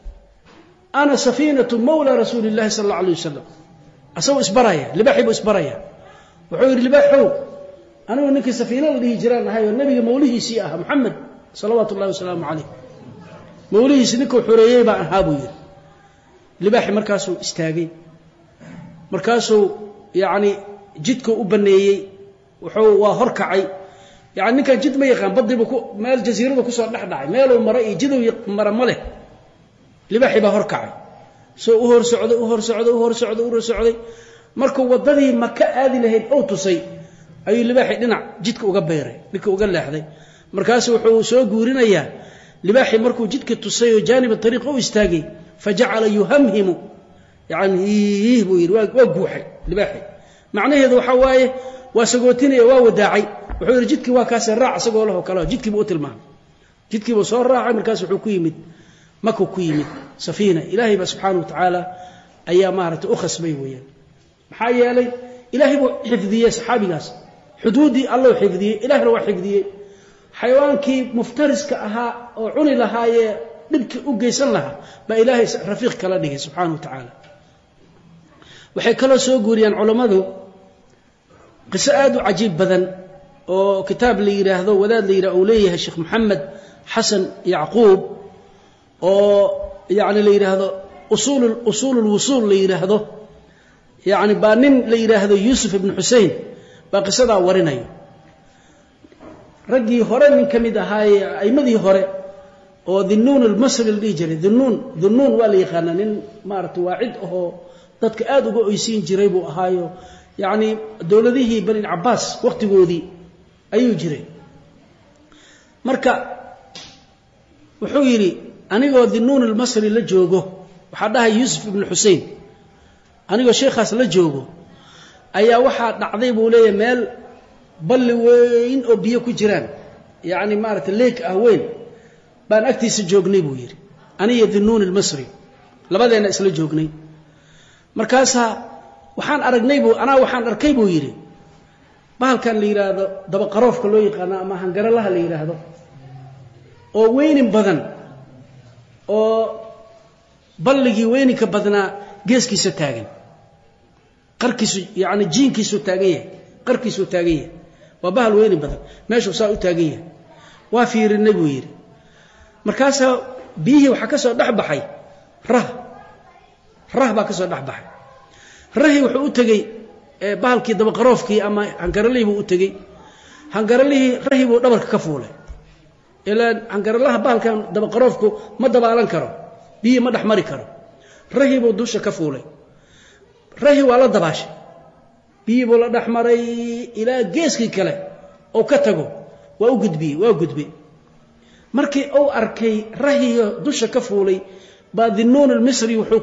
ana safinatu mawla rasuulillahi sallallahu alayhi wasallam asaw isbaraya libaax buu isbaraya wuxuu yiri libaaxu anigu ninkii safiina la dhihi jiraan ahay nabiga mawlihiisi ah muhammad sallallahu alayhi wasallam alayhi mawlihiisi ninkuu xureeyay baa ahaabu yiri libaaxi markaasuu istaagay markaasuu yaani jidka u baneeyay wuxuu waa horkacay yaani ninka jid ma yaqaan badiba ku meel jasiirada ku soo dhaxdhacay meel uu maray jidow mara male libaaxi baa horkacay soo u hor socday markuu wadadii Makka aadi lahayd oo tusay ayuu libaaxi dhinac jidka uga beeray ninka uga leexday markaasuu wuxuu soo guurinayaa libaaxi markuu jidka tusay oo jaanib tariiq oo istaagay fajacala yuhamhimu yani buu yiri waa guuxay libaaxi macnaheedu waxa waaye waa sagootinaya waa wadaacay wuxuu yiri jidkii waa kaas raac asagoo laho kala jidkii buu tilmaamay jidkii buu soo raacay markaas wuxuu ku yimid Makka ku yimid safiina ilaahay subhanahu wa ta'ala ayaa maarata u khasbay weeyaan maxaa yeelay ilaahay buu xifdiyay saxaabigaas xuduudii Allah xifdiyay ilaahay waa xifdiyay حيوانكي مفترس كأها أو عني لها دبك أجيسن لها بإلهي رفيق كلا ديه سبحانه وتعالى وحكلا سوغوريان علماء قصائد عجيب بدن وكتاب لي يراهدو وداد لي يراوليه الشيخ محمد حسن يعقوب يعني لي يراهدو أصول الوصول لي يراهدو يعني بانين لي يراهدو يوسف بن حسين باقصدا ورينايو رجي هوري من كميد هاي أيمدي هوري أو ذنون المصري اللي يجري ذنون والي خانن مارت واعد أو ضدك آدو قويسين جريبو هايو يعني دولته بني العباس وقت جودي أيو جري مركا وحويري أنا جو ذنون المصري اللي جوجو وحدها يوسف بن حسين أنا جو شيخ أصل جوجو ayaa waxaa dhacday buu leeyahay meel balli weyn oo biyo ku jiraan yacni maaragtay leek ah weyn baan agtiisa joognay buu yidhi aniyo Dhunnun al-Misri labadeena isla joognay markaasaa waxaan arkay buu yidhi bahalkan la yidhaahdo dabaqaroofka loo yaqaano ama hangaralaha la yidhaahdo oo weynin badan oo balligii weyninka badnaa geeskiisa taagan qarkiisu yacni jiinkiisu taagan yahay qarkiisu taagan yahay waa bahal weynin badan meeshuu saa u taagan yahay waa fiirinay buu yidhi markaasaa biyihii waxaa ka soo dhex baxay rah baa ka soo dhex baxay rahii wuxuu u tegey bahalkii dabaqaroofkii ama hangaralihii buu u tegey hangaralihii rahii buu dhabarka ka fuulay ilaa hangaralaha bahalkan dabaqaroofku ma dabaalan karo biyihii ma dhex mari karo rahii buu dusha ka fuulay rahii waa la dabaashay biyihii buu la dhex maray ilaa geeskii kale oo ka tago waa gudbiyey markii uu arkay rahiyo dusha ka fuulay baa Dhunnun al-Misri wuxuu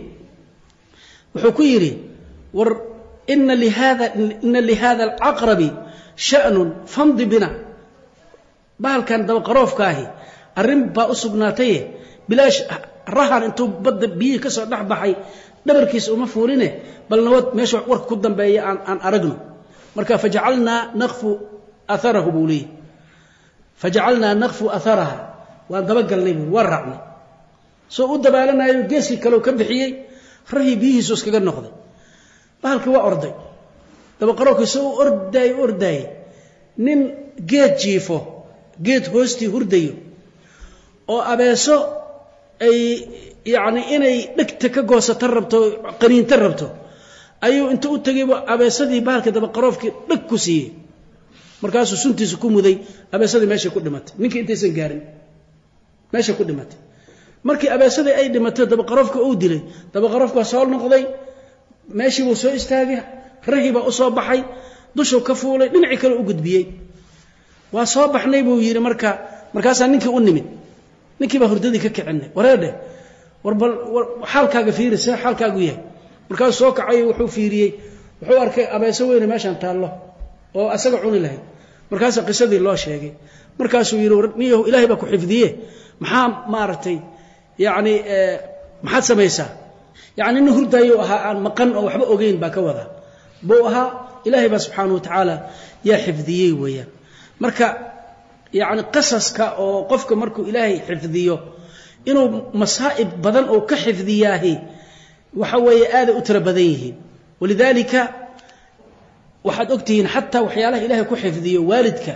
ku yidhi war inna lihada al-aqrabi sha'nun famdi bina bahalkan dabaqaroofkaahi arrin baa u sugnaatay bilaash rahan intuu badda biyihii ka soo dhex baxay dhabarkiisa uma fuuline bal nabad meesha warka ku dambeeya aan aragno marka fajacalnaa naqfu atharahu buu leeyahy fajacalnaa naqfu atharaha waan dabagalnay buu waan raacnay soo u dabaalanayo geeskii kaleu ka bixiyey rahii biyihiisu iskaga noqday bahalkii waa orday dabaqaroofkiisa u ordaayey nin geed jiifo geed hoostii hurdayo oo abeeso ay yacni inay dhegta ka goosata rabto qaniinta rabto ayuu inta u tegayba abeesadii bahalka dabaqaroofkii dheg ku siiyey markaasuu suntiisa ku muday abeesadii meeshay ku dhimatay ninkii intaysan gaarin meeshay ku dhimatay markii abeesadii ay dhimatay dabaqaroofka uu dilay dabaqaroofka waa soo noqday meeshii buu soo istaagay rahii baa u soo baxay dushuu ka fuulay dhinacii kale u gudbiyey waa soo baxnay buu yidhi markaasaa ninkii u nimid ninkii baa hurdadii ka kicinay wareedhe war xaalkaaga fiiri see xaalkaagu yahay markaasuu soo kacay wuxuu fiiriyey wuxuu arkay abeeso weyne meeshaan taallo oo asaga cuni lahayd markaasaa qisadii loo sheegay markaasuu yidhi niyahu ilaahay baa ku xifdiye maxaa maaragtay yacni maxaad samaysaa yacni nin hurdaayuu ahaa aan maqan oo waxba ogeyn baa ka wadaa buu ahaa ilaahay baa subxaanahu wa tacaala yaa xifdiyey weeyaan marka yacni qasaska oo qofka markuu ilaahay xifdiyo inuu masaa'ib badan oo ka xifdiyaahi waxa weeye aaday u tiro badan yihiin walidaalika waxaad ogtihiin xataa waxyaalaha ilaahay ku xifdiyo waalidka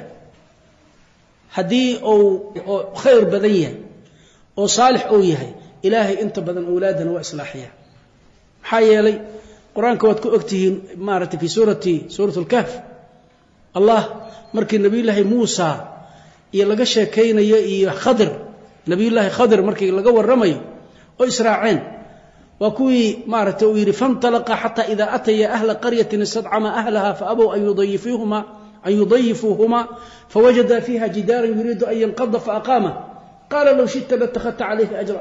haddii uu khayr badan yahay oo saalix uu yahay ilaahay inta badan awlaadana waa islaaxiya maxaa yeelay qur-aanka waad ku ogtihiin maaragtay fi suurat al-kahf allah markii nabiyullaahi muusa iyo laga sheekaynayo iyo nabiyullaahi khadir markii laga warramayo oo israaceen waa kuwii maaragtay uu yidhi fantalaqa xataa idaa ataya ahla qaryatin istadcama ahlaha faabow an yudayifuuhuma fawajada fiiha jidaaran yuriidu an yanqada faaqaama qaala low shita latakhadta calayhi ajra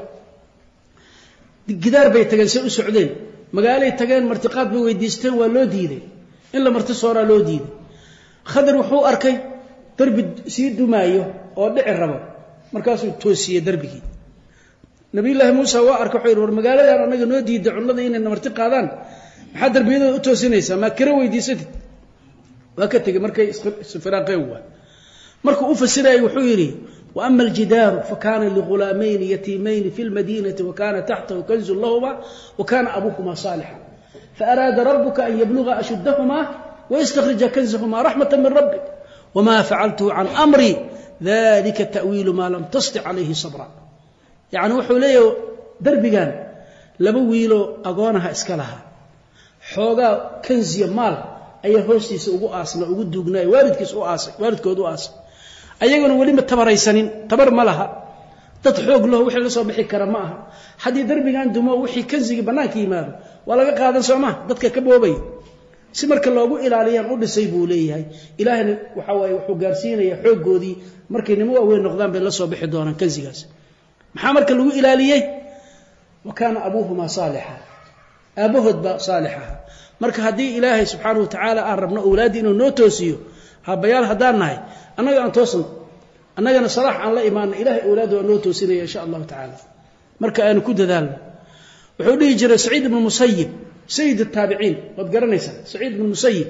gidaar bay tageen say u socdeen magaalay tageen martiqaad bay weydiisteen waa loo diiday in la marti sooraa loo diiday khadir wuxuu arkay darbi sii dumaayo oo dhici rabo markaasuu toosiyey darbigii nabiyullaahi muusa waa arkay wuxuu yidhi war magaaladan annaga noo diiday cunnada inay marti qaadaan maxaa darbiyadooda u toosinaysaa maa kira weydiisatid waa ka tegey markay isfiraaqeen waa markuu u fasirayay wuxuu yidhi وأما الجدار فكان لغلامين يتيمين في المدينة وكان تحته كنز لهما وكان أبوهما صالحا فأراد ربك أن يبلغ أشدهما ويستخرج كنزهما رحمة من ربك وما فعلته عن أمري ذلك التأويل ما لم تستطع عليه صبرا يعني وحوليه دربيان لبويلو أقوانها إسكالها حوغا كنزي مال أي هوستيس أقو آسنا أقو دوغناي والدكود أواسي ayaguna wali ma tabaraysanin tabar ma laha dad xoog leh wixii la soo bixi kara ma aha hadii darbigan dumo wixii kansiga banaanka yimaado waa laga qaadan Soomaa dadka ka boobay si marka loogu ilaaliyaan u dhisay buu leeyahay ilaahna waxa way wuxuu gaarsiinaya xoogoodii markay nimo weyn noqdaan bay la soo bixi doonaan kansigaas maxaa marka lagu ilaaliyay وكان أبوهما صالحا أبوهد صالحا marka hadii ilaahay subhanahu wa ta'ala aan rabno awlaad inuu noo toosiyo habayaal hadaan nahay annaga aan toosno annagana salax aan la iimaan ilaahay awlaad oo noo toosinaya insha Allah ta'ala marka aan ku dadaalno wuxuu dhigi jiray Saciid ibn Musayyib sayyid at-tabi'in wad garanaysa Saciid ibn Musayyib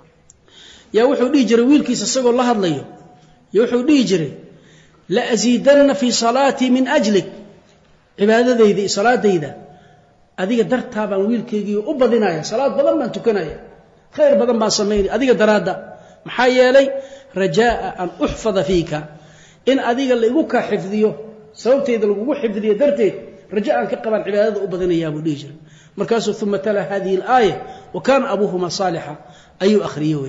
yaa wuxuu dhigi jiray wiilkiisa isagoo la hadlayo yaa wuxuu dhigi jiray la azidanna fi salati min ajlik cibaadadayda salaadayda adiga dartaa baan wiilkeygii u badinaya salaad badan baan tukanaya khayr badan baan sameeyay adiga daraada maxaa yeelay rajaa an uhfadha fiika in adiga la igu ka xifdiyo sababteeda lagu xifdiyo darteed rajaa an ka qaban cibaadada u badinaya buu dhigi jiray markaasuu thumma tala hadhihi al-aaya wa kana abuhuma salihan ayu akhriyo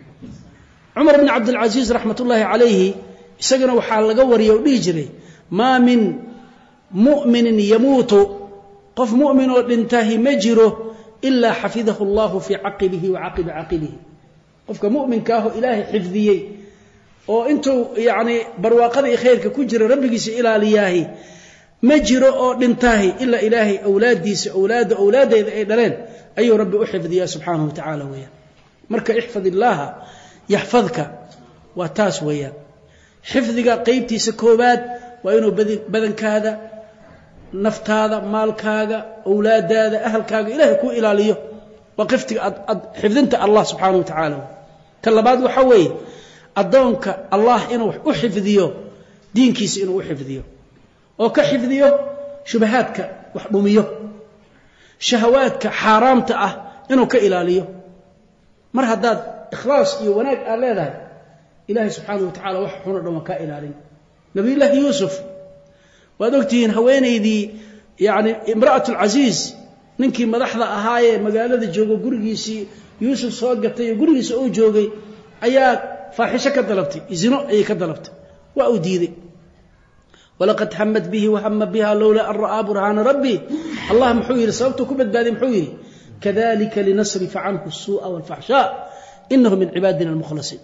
Umar ibn Abd al-Aziz rahmatullahi alayhi isagana waxa laga wariyo dhigi jiray ma min mu'minin yamutu qof mu'min oo dhintahi ma jiro illa hafidahu Allah fi aqibihi wa aqib aqibihi qofka mu'minka ah ilaahi xifdiyay oo intuu yaani barwaaqada iyo khayrka ku jira rabbigiisa ilaaliyahi ma jiro oo dhintahi illa ilaahi awlaadiisa awlaadeeda ay dhaleen ayuu rabbi u xifdiyaa subhanahu wa ta'ala weeya marka ihfadillaha yahfadka wa taas weeya xifdiga qaybtiisa koobaad waa inuu badankaada naftaada maalkaaga awlaadaada ahalkaaga ilaahay ku ilaaliyo waqiftiga xifdinta Allah subhanahu wa ta'ala talabaad waxa weey adoonka Allah inuu u xifdiyo diinkiisa inuu u xifdiyo oo ka xifdiyo shubahaadka wax dhumiyo shahawaadka xaraamta ah inuu ka ilaaliyo mar hadaad ikhlaas iyo wanaag aad leedahay ilaahay subhanahu wa ta'ala wax xun dhama ka ilaalin nabiyullah yusuf waadogtiin haweeneydii yaani imra'atul aziz ninkii madaxda ahaaye magaalada joogo gurigiisii yusuf soo gatay gurigiisa oo joogay ayaa faaxisho ka dalabtay izino ay ka dalabtay waa uu diiday walaqad hammat bihi wa hamma biha lawla an ra'a burhana rabbi allah muxuu sababtu ku badbaaday muxuu yiri kadhalika linasrifa anhu as-su'a wal fahsha innahu min ibadina al-mukhlasin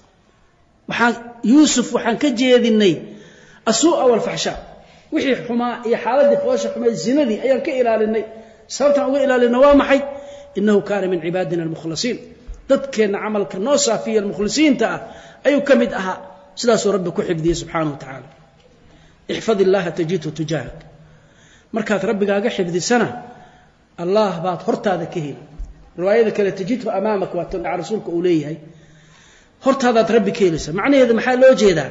waxaan yusuf waxaan ka jeedinay as-su'a wal fahsha wixii xumaa iyo xaaladii foosha xumaa zinadii ayaan ka ilaalinay sababtan uga ilaalinay waa maxay innahu kaana min ibadina al-mukhlasin dadkeena amalka noo saafiya al-mukhlisiinta ayuu kamid aha sidaas rabbi ku xifdiyay subhanahu wa ta'ala ihfadillaha tajidu tujahak markaad rabbigaaga xifdisana allah baad hortaada ka heli riwaayada kale tajidu amaamak wa tan rasuulka uu leeyahay hortaada rabbi ka helisa macnaheedu maxaa loo jeedaa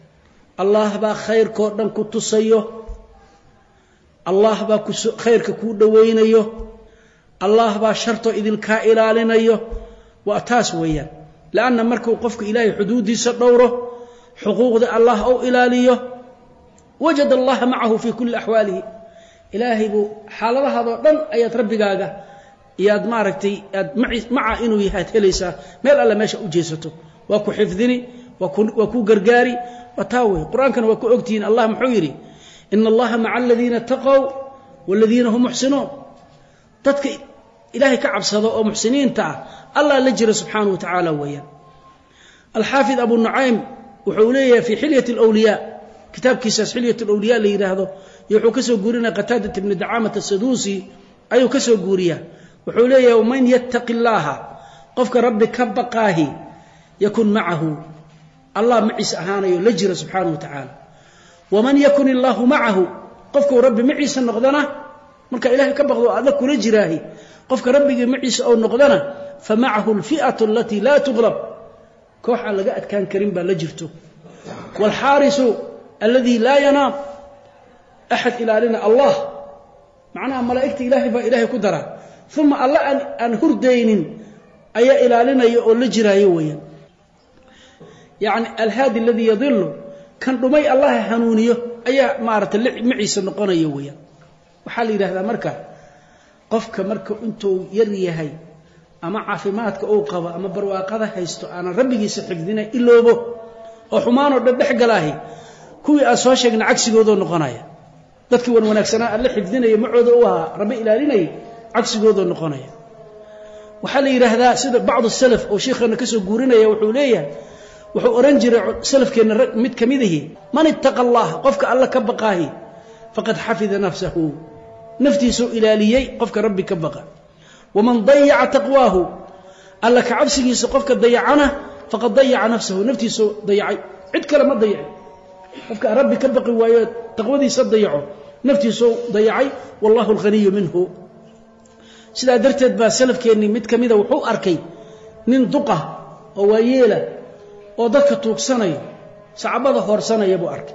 Allah ba khayrko dhan ku tusayo Allah ba ku khayrka ku dhaweynayo Allah ba sharto idilka ilaalinayo wa taas weeyaan laana markuu qofku ilaahay xuduudiisa dhowro xuquuqda Allah oo ilaaliyo wajada Allah ma'ahu fi kulli ahwalihi ilaahay bu xaaladaha dhan ayad rabbigaaga iyaad maaragtay ma'a inuu yahay helaysa meel alla meesha u jeesato waa ku xifdini waa ku gargaari وتاوي القرآن كان وكو أكتين الله محويري إن الله مع الذين اتقوا والذين هم محسنون تدك إلهي كعب صدق ومحسنين تعا الله لجر سبحانه وتعالى ويا الحافظ أبو النعيم وحوليه في حلية الأولياء كتاب كيساس حلية الأولياء اللي يرهده يحو كسو قورنا قتادة بن دعامة السدوسي أيو كسو قوريا وحوليه ومن يتق الله قفك ربك كبقاه يكون معه الله معيس أهاني لجر سبحانه وتعالى ومن يكن الله معه قفك رب معيس النقدنا مرك إلهي كبغضو أذك لجراهي قفك ربك معيس أو النقدنا فمعه الفئة التي لا تغلب كوحا لقاءت كان كريم بلجرته والحارس الذي لا ينام أحد إلى لنا الله معناها ملائكة إلهي فإلهي كدرا ثم الله أن هردين أي إلى لنا يقول لجراهي ويا يعني الهادي الذي يضل كان رمي الله هنونيه أي مارة معيس النقونية ويا وحالي هذا مركه قفك مركه أنتو يريهي أما عافماتك أوقظة أما برواقظة هيستو أنا ربي يسحفدنا إلا به وحمانه دبح قلاهي كوي أسواشيقنا عكسي قوضو النقونية dadkii wan wanaagsanaa alla xifdinaya macooda u ahaa rabbi ilaalinay cagsigooda noqonaya waxa la yiraahdaa sida bacd salaf oo sheekhana ka soo guurinaya wuxuu leeyahay wuxuu oran jiray salafkeena mid kamidahi man ittaqa allah qofka alla ka baqaahi faqad hafida nafsuhu naftiisu ilaaliyay qofka rabbi ka baqa waman dayaca taqwaahu alla ka cabsigiisa qofka dayacana faqad dayaca nafsahu naftiisu dayacay cid kale ma dayacay qofka rabbi ka baqi waayo taqwadiisa dayaco naftiisu dayacay wallahu alghaniy minhu sida darteed ba salafkeeni mid kamida wuxuu arkay nin duqa oo waayeela oo dadka tuugsanaya saxaabada hoorsanaya buu arkay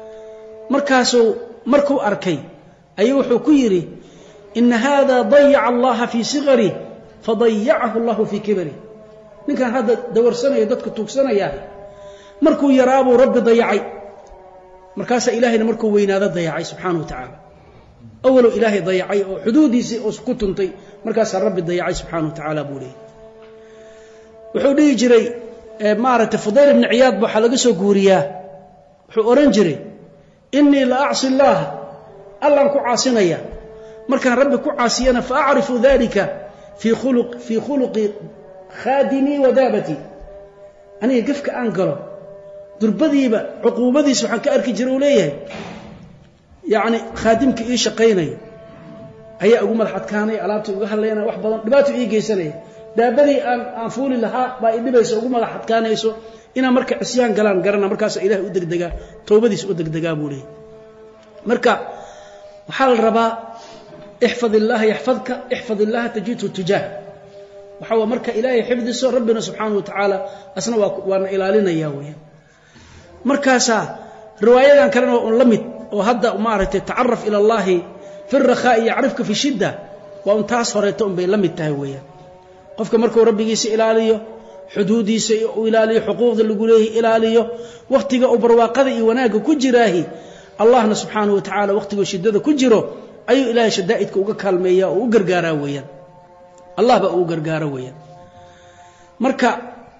markuu arkay ayuu wuxuu ku yiri in hada dayaca Allah fi sigari fadayacahu Allah fi kibri ninkan hada dawarsanaya dadka tuugsanaya markuu yaraabu rabbi dayacay markaas ilaahayna markuu weynaado dayacay subhanahu wa ta'ala awlo ilaahay dayacay oo xuduudiisa oo ku tuntay markaas rabbi dayacay subhanahu wa ta'ala buulay wuxuu dhigi jiray maarata Fudayl ibn Iyad waxa laga soo guuriyaa wuxuu oran jiray inni la a'si Allah ku caasinaya markaan rabbi ku caasiyana fa'arifu dhalika fi khuluqi khadimi wa dabati aniga gafka aan galo durbadiiba uquubadiisa waxaan ka arki jiray leeyahay yaani khadimka ii shaqeynay ayaa ugu madaxadkaanay alaabta uga hadlayna wax badan dhibaato ii geysanay daabadii aan fuuli lahaa baa idhibayso ugu madaxadkaanayso ina marka cisyaan galaan garana markaas ilaahay u degdega toobadiisa u degdega buu leeyahay marka waxa la rabaa ihfadillah yahfadka ihfadillah tajidu tujah waxa marka ilaahay xifdiso rabbina subhanahu wa ta'ala asna waa ilaalinaya weeyaan markaas riwaayadan kalena oo lamid oo hadda maaragtay taarruf ila Allah fi ar-rakha'i ya'rifka fi shidda wa taas horeeto bay lamid tahay weeyaan qofka markuu rabbigiisa ilaaliyo xuduudiisa uu ilaaliyo xuquuqda lagu leeyahay ilaaliyo waqtiga uu barwaaqada iyo wanaaga ku jiraahi Allahna subhanahu wa ta'ala waqtiga shiddada ku jiro ayuu ilaahay shadaa'idka uga kaalmeeya oo u gargaara weeyaan Allah ba uu gargaara weeyaan marka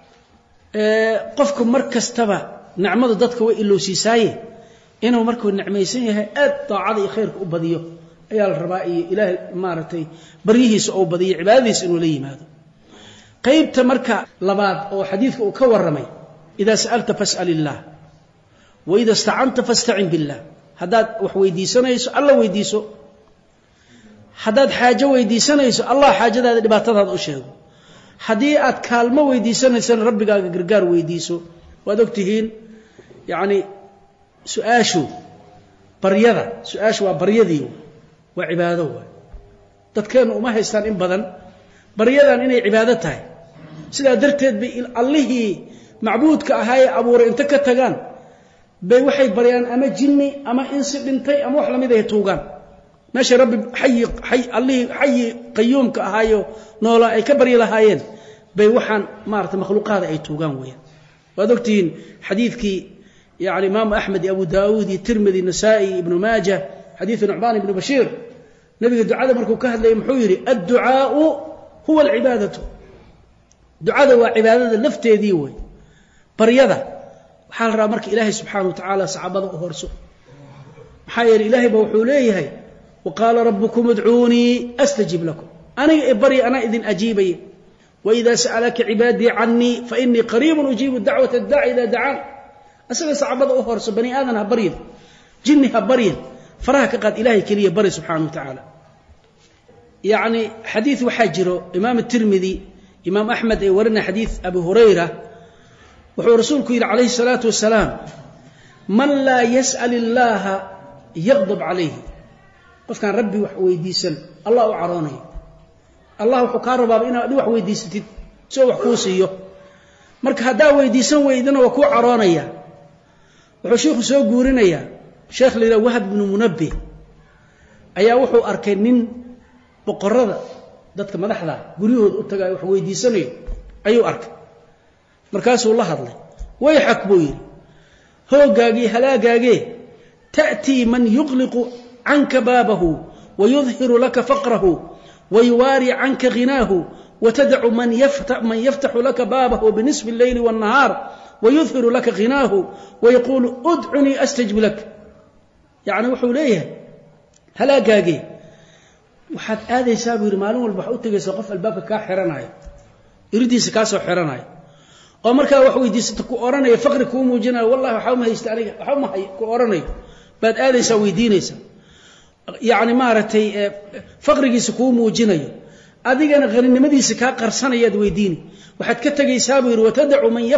qofku markastaba nicmada dadka way iloosiisaaye inuu markuu nicmaysan yahay aad taacada iyo khayrka u badiyo ayaa la rabaa ilaahay maartay bariyihiisa oo badiyo cibaadadiisa inuu la yimaado qaybta marka labaad oo xadiiska uu ka waramay ida sa'alta fas'alillah wa ida ista'anta fasta'in billah hadaad wax weydiisanayso alla weydiiso hadaad xaajo weydiisanayso Allah xaajadaada dhibaatadaada u sheego hadii aad kaalmo weydiisanayso rabbigaaga gargaar weydiiso waad ogtihiin yaani su'aashu waa baryadii waa cibaado dadkeenu uma haystaan in badan baryadan inay cibaado tahay sida darteed bay Allahi macbuudka ahaay abuuray inta ka tagaan bay waxay baryaan ama jinni ama insi dhintay ama wax lamid ah tuugan meesha rabbi hayy Allahi hayy qayyumka ahaayo noola ay ka baryi lahaayeen bay waxaan maarta makhluuqaada ay tuugan weeyaan waad ogtiin xadiidkii يعني امام احمد ابو داود الترمذي النسائي ابن ماجه حديث نعمان بن بشير نبي الدعاء مركو كهدلay muxuu yiri الدعاء هو العباده دعاء وعباده lafteedii way baryada waxa la rabaa marka ilaahay subhanahu wa ta'ala saxaabada u horso waxa yiri ilaahay ba wuxuu leeyahay وقال ربكم ادعوني استجب لكم انا بري انا اذن اجيبي واذا سالك عبادي عني فاني قريب اجيب الدعوه الداعي اذا دعان أسأل صعبة أخرى بني آدم هبريد جني هبريد فراك قد إلهي كليه بري سبحانه وتعالى يعني حديث وحجره إمام الترمذي إمام أحمد ورنا حديث أبو هريرة وحو رسولك عليه الصلاة والسلام من لا يسأل الله يغضب عليه قف كان ربي وحويديسا الله أعراني الله حكار بابنا دي وحويديستي سو وحكوسيه marka hadaa weydiisan weydana waa ku caroonaya wuxuu sheekhu soo guurinaya sheekh leeyahay Wahab ibn Munabbih ayaa wuxuu arkay nin boqorada dadka madaxda guriyooda u tagay wax weydiisanayo ayuu arkay markaas uu la hadlay way xakbooyay hoogaagi halaagaage taati man yughliqu anka babahu wa yudhiru laka faqrahu wa yuwari anka ghinahu وتدع من يفتح لك بابه بنصف الليل والنهار ويظهر لك غناه ويقول ادعني استجب لك يعني وحوليه هلا قاقي وحد هذا يسابر مالون والبحوث تجلس وقف الباب كا حرناي يريديس كاسو حرناي او marka wax weydiisato ku oranay faqri ku muujinay wallahi waxa ma haysta aniga waxa ma hay ku oranay baad aadaysa weydiinaysa yaani maaratay faqrigiisa ku muujinayo adigana qaninimadiisa ka qarsanayad weydiini waxaad ka tagaysaa buu yiri watad'u man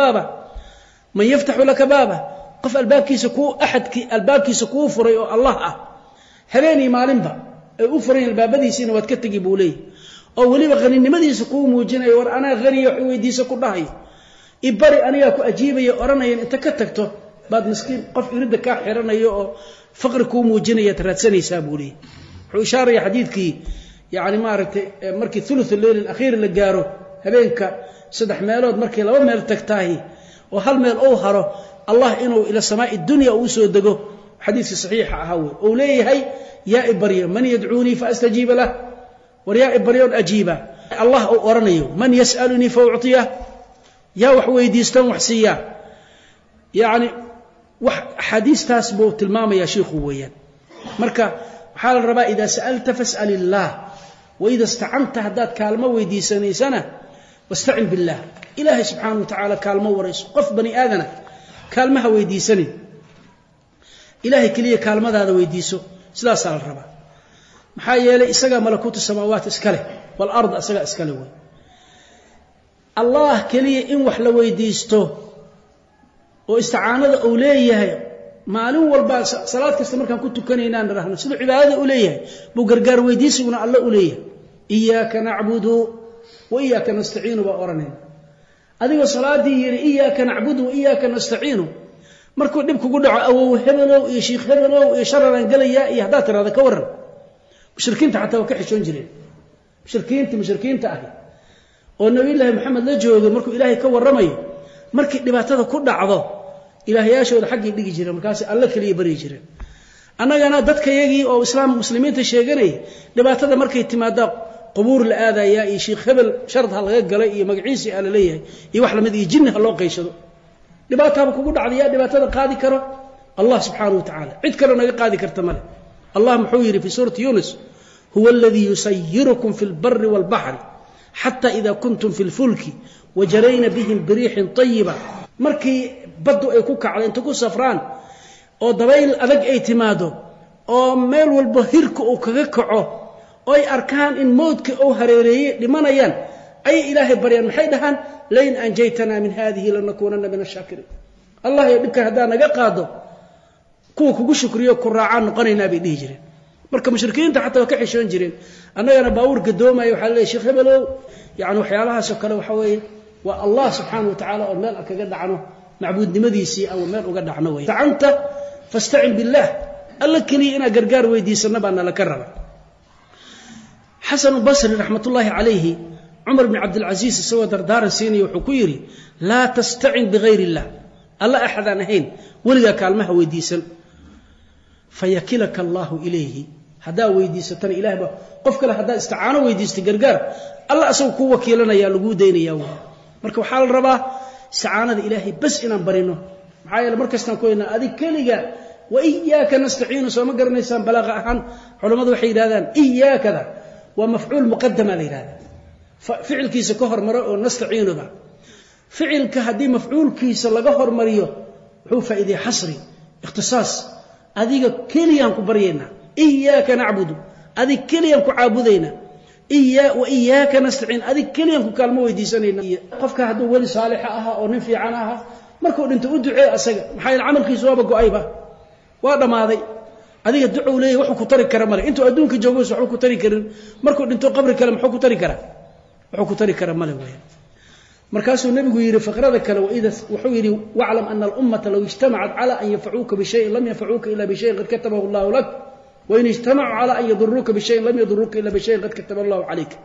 yaftahu laka baba qof albaabkiisa ku ahadki albaabkiisa ku furay oo Allah ah habeenii maalinba ay u furay albaabadiisina waad ka tagi buu leeyahay oo waliba qaninimadiisa ku muujinayo war ana qaniyo weydiisa ku dhahay ibari aniga ku ajiibay oranayeen inta ka tagto baad miskiin qof irida ka xiranayo oo faqri ku muujinaya taraadsanaysa buu leeyahay wuxuu ishaaray xadiidkii yaani maaragtay markii thuluth al-layl al-akhir la gaaro habeenka saddex meelood markii laba meel tagtaahi oo hal meel oo haro Allah inuu ila samaa'i dunya uu soo dago xadiis saxiix ah oo leeyahay ya ibriya man yad'uni fa astajib lah war ya ibriya ajiba Allah oo oranayo man yas'aluni fa u'tiya ya wax weydiistan wax siiya yaani wax xadiistaas buu tilmaamaya sheekhu weeyaan marka waxa la rabaa ida sa'alta fas'alillah wa ida ista'anta hadad kaalmo weydiisanaysana wasta'in billah ilaahi subhanahu wa ta'ala kaalmo warayso qof bani aadana kaalmaha weydiisanin ilaahi kaliya kaalmadaada weydiiso sidaas la rabaa maxaa yeelay isaga malakuutu samaawaat iskale wal ard isaga iskale way Allah kaliya in wax la weydiisto oo isticaanada uu leeyahay maalin walba salaad kasta markaan ku tukanaynaan rahno sida cibaadada uu leeyahay buu gargaar weydiisiguna Allah uu leeyahay iyyaka na'budu wa iyyaka nasta'iinu ba oranayna adiga salaadii yiri iyyaka na'budu wa iyyaka nasta'iinu markuu dib kugu dhaco awow hebelow iyo sheekh hebelow iyo shararan galaya iyo hadaa tirada ka waran mushrikiinta xataa ka xishoon jireen mushrikiinta ah oo nabi ilaahi maxamed la joogo markuu ilaahay ka waramayo markii dhibaatada ku dhacdo ilaahayashooda xaqii dhigi jireen markaas alla kaliya bari jireen annagana dadkayagii oo muslimiinta sheeganay dhibaatada markay timaado qubuur la aadaya iyo sheekh hebel shard ha laga galay iyo magaciisi ala leeyahay iyo wax lamid iyo jinnaha loo qeyshado dhibaatada kugu dhacday dhibaatada qaadi karo Allah subhanahu wa ta'ala cid kale naga qaadi karta male Allah muxuu yiri fi suurati Yunus huwa alladhi yusayyirukum fil barri wal bahri hatta idha kuntum fil fulki wajarayna bihim birihin tayyiba markii badu ay ku kacday inta ku safraan oo dabayl adag ay timaado oo meel walba hirka uu kaga kaco oo ay arkaan in moodka uu hareereeyay dhimanayaan ay ilaahay bariyaan maxay dhahan layn anjaytana min hadhihi lanakunanna min ash-shakirin Allah ya dhibka hadaa naga qaado kuwa kugu shukriyo ku raacaan noqonaynaa bay dhihi jireen marka mushrikiinta xataa ka xishoon jireen annagana baawur gadoomayo waxa la leeyahay sheekh hebelow yaani waxyaalahaas oo kale waxa weeye waa Allah subhanahu wa ta'ala oo meel kaga dhacno macbuudnimadiisii aw meel uga dhacno way ta'anta fasta'in billah alla kaliya ina gargaar weydiisana baan la ka raba Hasan al-Basri rahmatullahi alayhi Umar ibn Abdul Aziz soo dardaaran siinay wuxuu ku yiri la tasta'in bighayri Allah alla ahadan ahayn waliga kaalmaha weydiisan fayakilaka Allah ilayhi hada weydiisatan ilaahay ba qof kale hada isticaano weydiisto gargaar alla asoo ku wakiilanaya lagu deynaya marka waxa la rabaa isticaanada ilaahay bas inaan barino maxaa yeelay markastaan ku ina adig kaliya wa iyyaka nasta'iinu soo ma garanaysaan balaaqa ahaan culimadu waxay yiraahdaan iyyaka wa maf'uul muqaddam la yiraahdaa ficilkiisa ka hormaro oo nasta'iinu ba ficilka hadii maf'uulkiisa laga hormariyo wuxuu faa'iiday hasri ikhtisaas adiga kaliyan ku baryeena iyyaka na'budu adig kaliyan ku caabudeyna wa iyyaka nasta'iin adig kaliyan ku kaalmo weydiisanayna qofka haduu wali saalix ah oo nin fiican ah markuu dhinto u duceey asaga maxay amalkiisu waa go'ayba waa dhamaaday adiga ducuu leeyahay wuxuu ku tari kara male intuu adduunka joogo wuxuu ku tari karin markuu dhinto qabri kale muxuu ku tari kara wuxuu ku tari kara male weeyaan markaasuu nabigu yiri faqrada kale wuxuu yiri wa'lam anna al-ummata law ijtama'at ala an yanfa'uka bi shay'in lam yanfa'uka illa bi shay'in qad katabahu Allah lak wa in ijtama'u ala an yadurruka bi shay'in lam yadurruka illa bi shay'in qad katabahu Allah alayka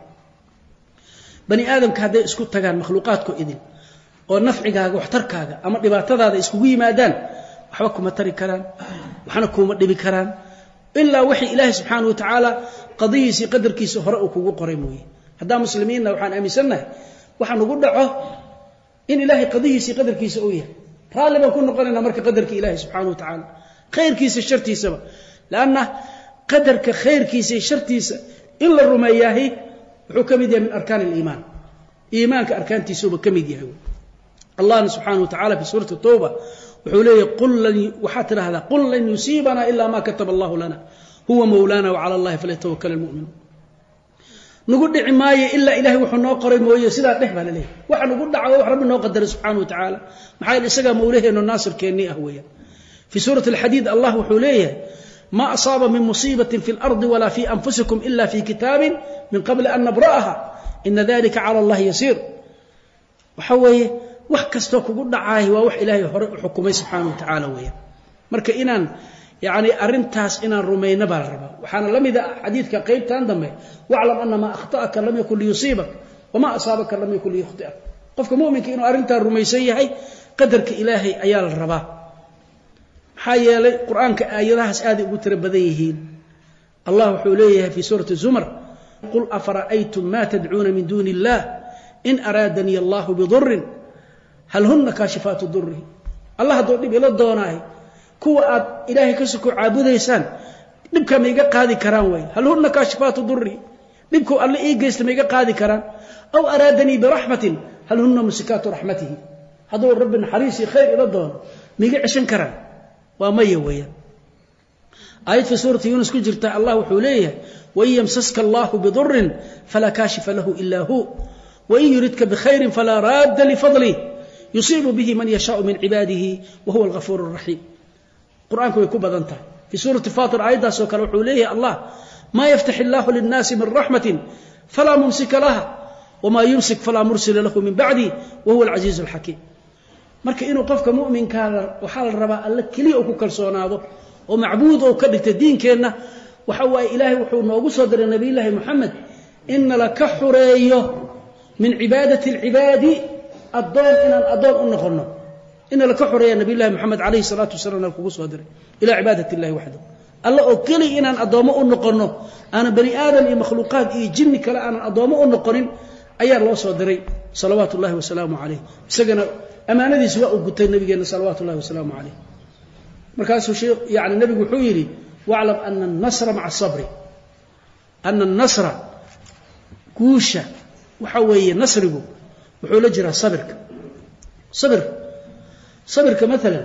bani aadamka haday isku tagaan makhluuqaadku idin oo nafcigaaga waxtarkaaga ama dhibaatadaada isku yimaadaan waxba kuma tari karaan waxna kuma dhibi karaan illa wixii ilaahay subhanahu wa ta'ala qadiyisi qadarkiisa hore uu kugu qoray mooyee hadaa muslimiinna waxaan aaminsanahay waxa nagu dhaco in ilaahay qadiyisi qadarkiisa uu yahay raaliba ku noqonayna marka qadarka ilaahay subhanahu wa ta'ala khayrkiisa shartiisa laana qadarka khayrkiisa shartiisa illa rumayaahi wuxuu kamid yahay min arkaan al-iimaan iimaanka arkaantiisa uu kamid yahay Allah subhanahu wa ta'ala fi surati at-tauba wuxuu leeyahay qul lan wahatirahada qul lan yusibana illa ma kataba Allah lana huwa mawlana wa 'ala Allah falyatawakkal al-mu'minun nagu dhici maayo illa ilaahay wuxuu noo qoray mooyo sidaa dheh baa leeyahay waxa nagu dhaco wax rabbi noo qadaray subhanahu wa ta'ala maxay isaga mawlaheeno naasirkeeni ah weeyaan fi surati al-hadid Allah wuxuu leeyahay ma asaba min musibatin fil ardi wala fi anfusikum illa fi kitabin min qabl an nabraha inna dhalika 'ala Allah yasir waxa weeye wax kasto kugu dhacay waa wax ilaahay hore u xukumay subhanahu wa ta'ala weeyaan marka inaan يعني أرنتاس إن الرومين بالربا وحنا لم يدا حديث كقيب تندمه واعلم أن ما أخطأك لم يكن ليصيبك وما أصابك لم يكن ليخطئك قفك مؤمن كأنه أرنت الروميسية هي قدرك إلهي أيال الربا حيالي القرآن كآياتها سآدي وتربذيهين الله حوليه في سورة الزمر قل أفرأيتم ما تدعون من دون الله إن أرادني الله بضر هل هن كاشفات الضر الله ضرني بلا الضوناي kuwa aad ilaahay ka soo caabudaysaan dibka ma iga qaadi karaan way hal hunna kashifatu durri dibku alla ii geeysta ma iga qaadi karaan aw aradani bi rahmatin hal hunna musikatu rahmatihi hadu rabbina xariisi khayr ila doon ma iga cishan karaan waa may weeyaan ayat fi surati yunus ku jirta allah wuxuu leeyahay wa yamsaska allah bi durrin fala kashifa lahu illa hu wa in yuridka bi khayrin fala radda li fadli yusibu bihi man yasha'u min ibadihi wa huwa al-ghafurur rahim القرآن كوي كبدنته في سورة فاطر أيضا سوكر وحوليه الله ما يفتح الله للناس من رحمة فلا ممسك لها وما يمسك فلا مرسل له من بعده وهو العزيز الحكيم marka inuu qofka muuminka waxa la rabaa alla kaliya uu ku kalsoonaado oo macbuud oo ka dhigta diinkeena waxa way ilaahay wuxuu noogu soo diray nabi ilaahay Muhammad inna laka hureeyo min ibadati al-ibadi adoon inaan adoon u noqono إن لك حرية نبي الله محمد عليه الصلاة والسلام الكوكو صادر إلى عبادة الله وحده الله أكلي إن أنا أضامه النقرن أنا بني آدم مخلوقات جن كلا أنا أضامه النقرن أي الله صادري صلوات الله وسلامه عليه سجن أمانة دي سواء قلت النبي صلوات الله وسلامه عليه مركز شيء يعني النبي حويري واعلم أن النصر مع الصبر أن النصر كوشة وحوي نصره وحول جرى صبر صبرك مثلا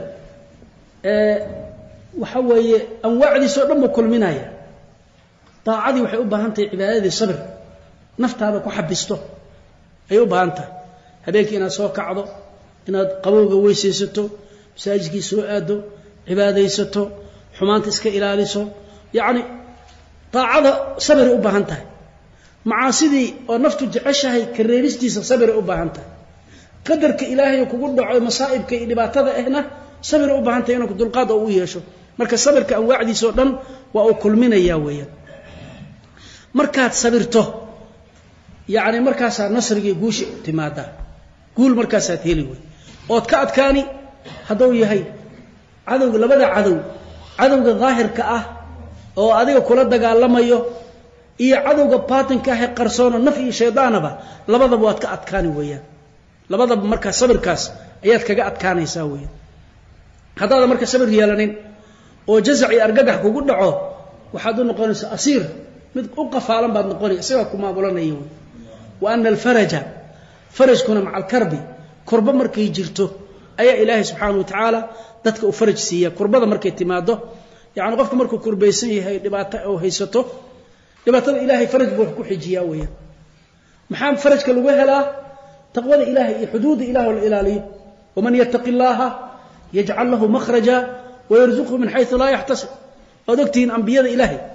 وحوي أنواع دي سوء دم كل منايا طاعدي وحي أبهانتي عبادة صبر نفت هذا كحبسته أي أبهانته هبيك إنا سوء كعضو إنا قبوغ ويسيستو ساجكي سوء أدو عبادة يستو حمانت اسك إلاليسو يعني طاعدة صبر أبهانته معاصدي ونفت جعشها كريرستي صبر أبهانته قدرك إلهي وكقول دعاء مصائبك اللي بعتذا هنا صبر وبهانته هنا كدول قاضي وياشو مركز صبرك أو وعدي سودان وأكل من ياويا مركز صبرته يعني مركز نصر يجوش اعتماده قول مركز هتيلي أو تكاد كاني هذا هي عدو لبدا عدو الظاهر كأه أو عدو كل دجال لما يو إيه عدو قباتن كه قرصون النفي شيطانه با لبدا بوات كأد كاني وياه labada marka sabirkaas ayaad kaga adkaanaysaa weey hadaada marka sabir yeelanin oo jazaci argagax kugu dhaco waxaad u noqonaysaa asiir mid u qafaalan baad noqonaysaa isaga kuma bulanayo wa anna al-faraja farajkuna ma'a al-karbi kurba markay jirto ayaa ilaahay subhanahu wa ta'ala dadka u faraj siiya kurbada markay timaado yaani qofka markuu kurbaysan yahay dhibaato oo haysato dhibaatada ilaahay faraj buu ku xijiyaa weey maxaa farajka lagu helaa تقوى الإله حدود إله الإلهي ومن يتق الله يجعل له مخرجا ويرزقه من حيث لا يحتسب ودكتين أنبياء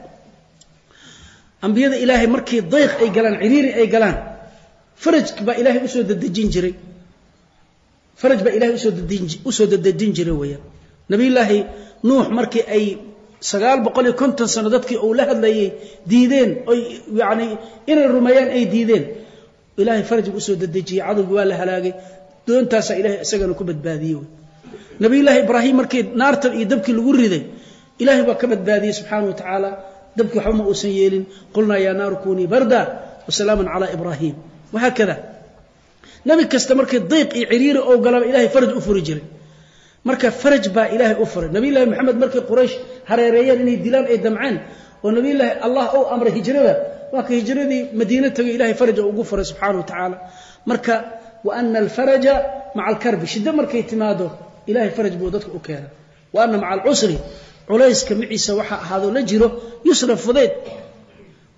إلهي مركي ضيق أي قلان عريري أي قلان فرج با إلهي أسود الدجنجري فرج با إلهي أسود الدجنجري ويا نبي الله نوح مركي أي سقال بقولي كنت سندتك أولاد لي ديدين يعني إن الرميان أي ديدين إلهي فرج أسود الدجي عضو قوال هلاقي دون تاسع إلهي أسقن وكبت باذيه نبي الله إبراهيم مركي نارتل يدبك الوردي إلهي وكبت باذيه سبحانه وتعالى دبك حمى أسيل قلنا يا نار كوني بردا وسلاما على إبراهيم وهكذا نبي كستمركي الضيق عرير أو قلب إلهي فرج أفرجري مركي فرج با إلهي أفرج نبي الله محمد مركي قريش هريريان إني دلان أي دمعان ونبي الله أو أمر هجرة وك هجرتي مدينة إلهي فرج وغفر سبحانه وتعالى مركا وأن الفرج مع الكرب شدة مركا اعتماده إلهي فرج بودتك أكيانا وأن مع العسر عليس كمعيسى وحا هذا لجره يسرف فضيت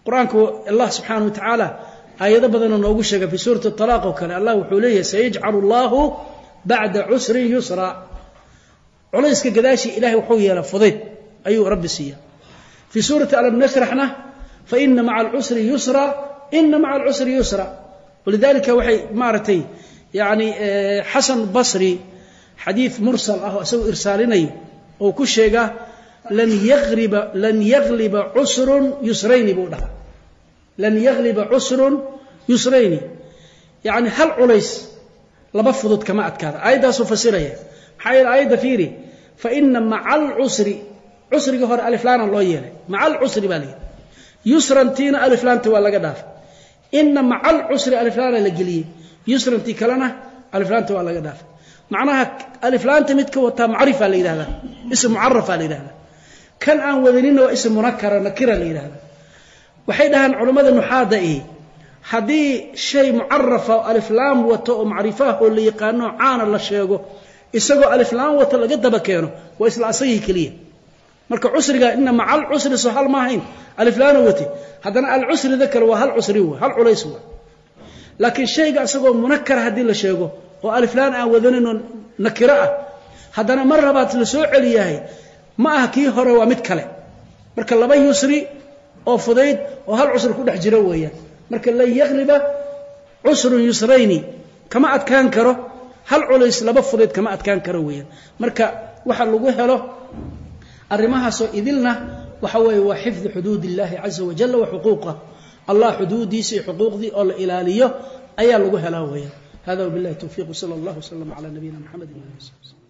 quraanku Allah subhanahu wa ta'ala ayada badan noogu sheegay fi suurat at-talaq oo kale Allah wuxuu leeyahay sayaj'alu Allahu ba'da 'usrin yusra culayska gadaashi ilaahay wuxuu yeelaa fudayd ayuu rabbi siiya fi suurati alam nashrahna fa inna ma'a al-'usri yusra inna ma'a al-'usri yusra ولذلك waxay maartay yani Hasan Basri hadith mursal ah oo soo irsaalinayo oo ku sheega lan yaghliba 'usrun yusrayn buu dhaha lan yaghliba 'usrun yusrayn yani hal culays laba fudud kama adkaada ayadaas oo fasiraya maxay ayada fiiri fa inna ma'al 'usri usriga hore alif laan loo yeelay ma'al 'usri bali yusran tina alif laanta waa laga dhaaf inna ma'al 'usri alif laan la geliyay yusran ti kalena alif laanta waa laga dhaaf macnaha alif laanta midka wata macrifa la yiraahdaa ism mu'arrafa la yiraahdaa kan aan wadanin waa ism munakkara nakira la yiraahdaa waxay dhahan culimada nuxaada hadii shay mu'arrafa alif lam wato oo macrifa oo la yaqaano caana la sheego isagoo alif lam wato laga daba keeno waa isla asagii kaliya marka usriga inna ma'al usri sahal ma hayn alif lam wati hadana al usri dakar waa hal usri waa hal culays waa laakiin shayga asagoo munakkar hadii la sheego oo alif lam aan wadanin nakira ah hadana mar labaad la soo celiyahay ma aha kii hore waa mid kale marka laba yusri oo fudayd oo hal usri ku dhex jira weeyaan marka la yaghliba usrun yusrayni kama adkaan karo hal culays laba fudayd kama adkaan karo weeyaan marka waxa lagu helo arimahaas oo idilna waxa weeye waa xifd xuduudillahi azza wa jalla wa xuquuqa Allah xuduudiisa xuquuqdi oo la ilaaliyo ayaa lagu helaa weeyaan hada billahi tawfiiq sallallahu alayhi wa sallam ala nabiyina muhammadin wa alihi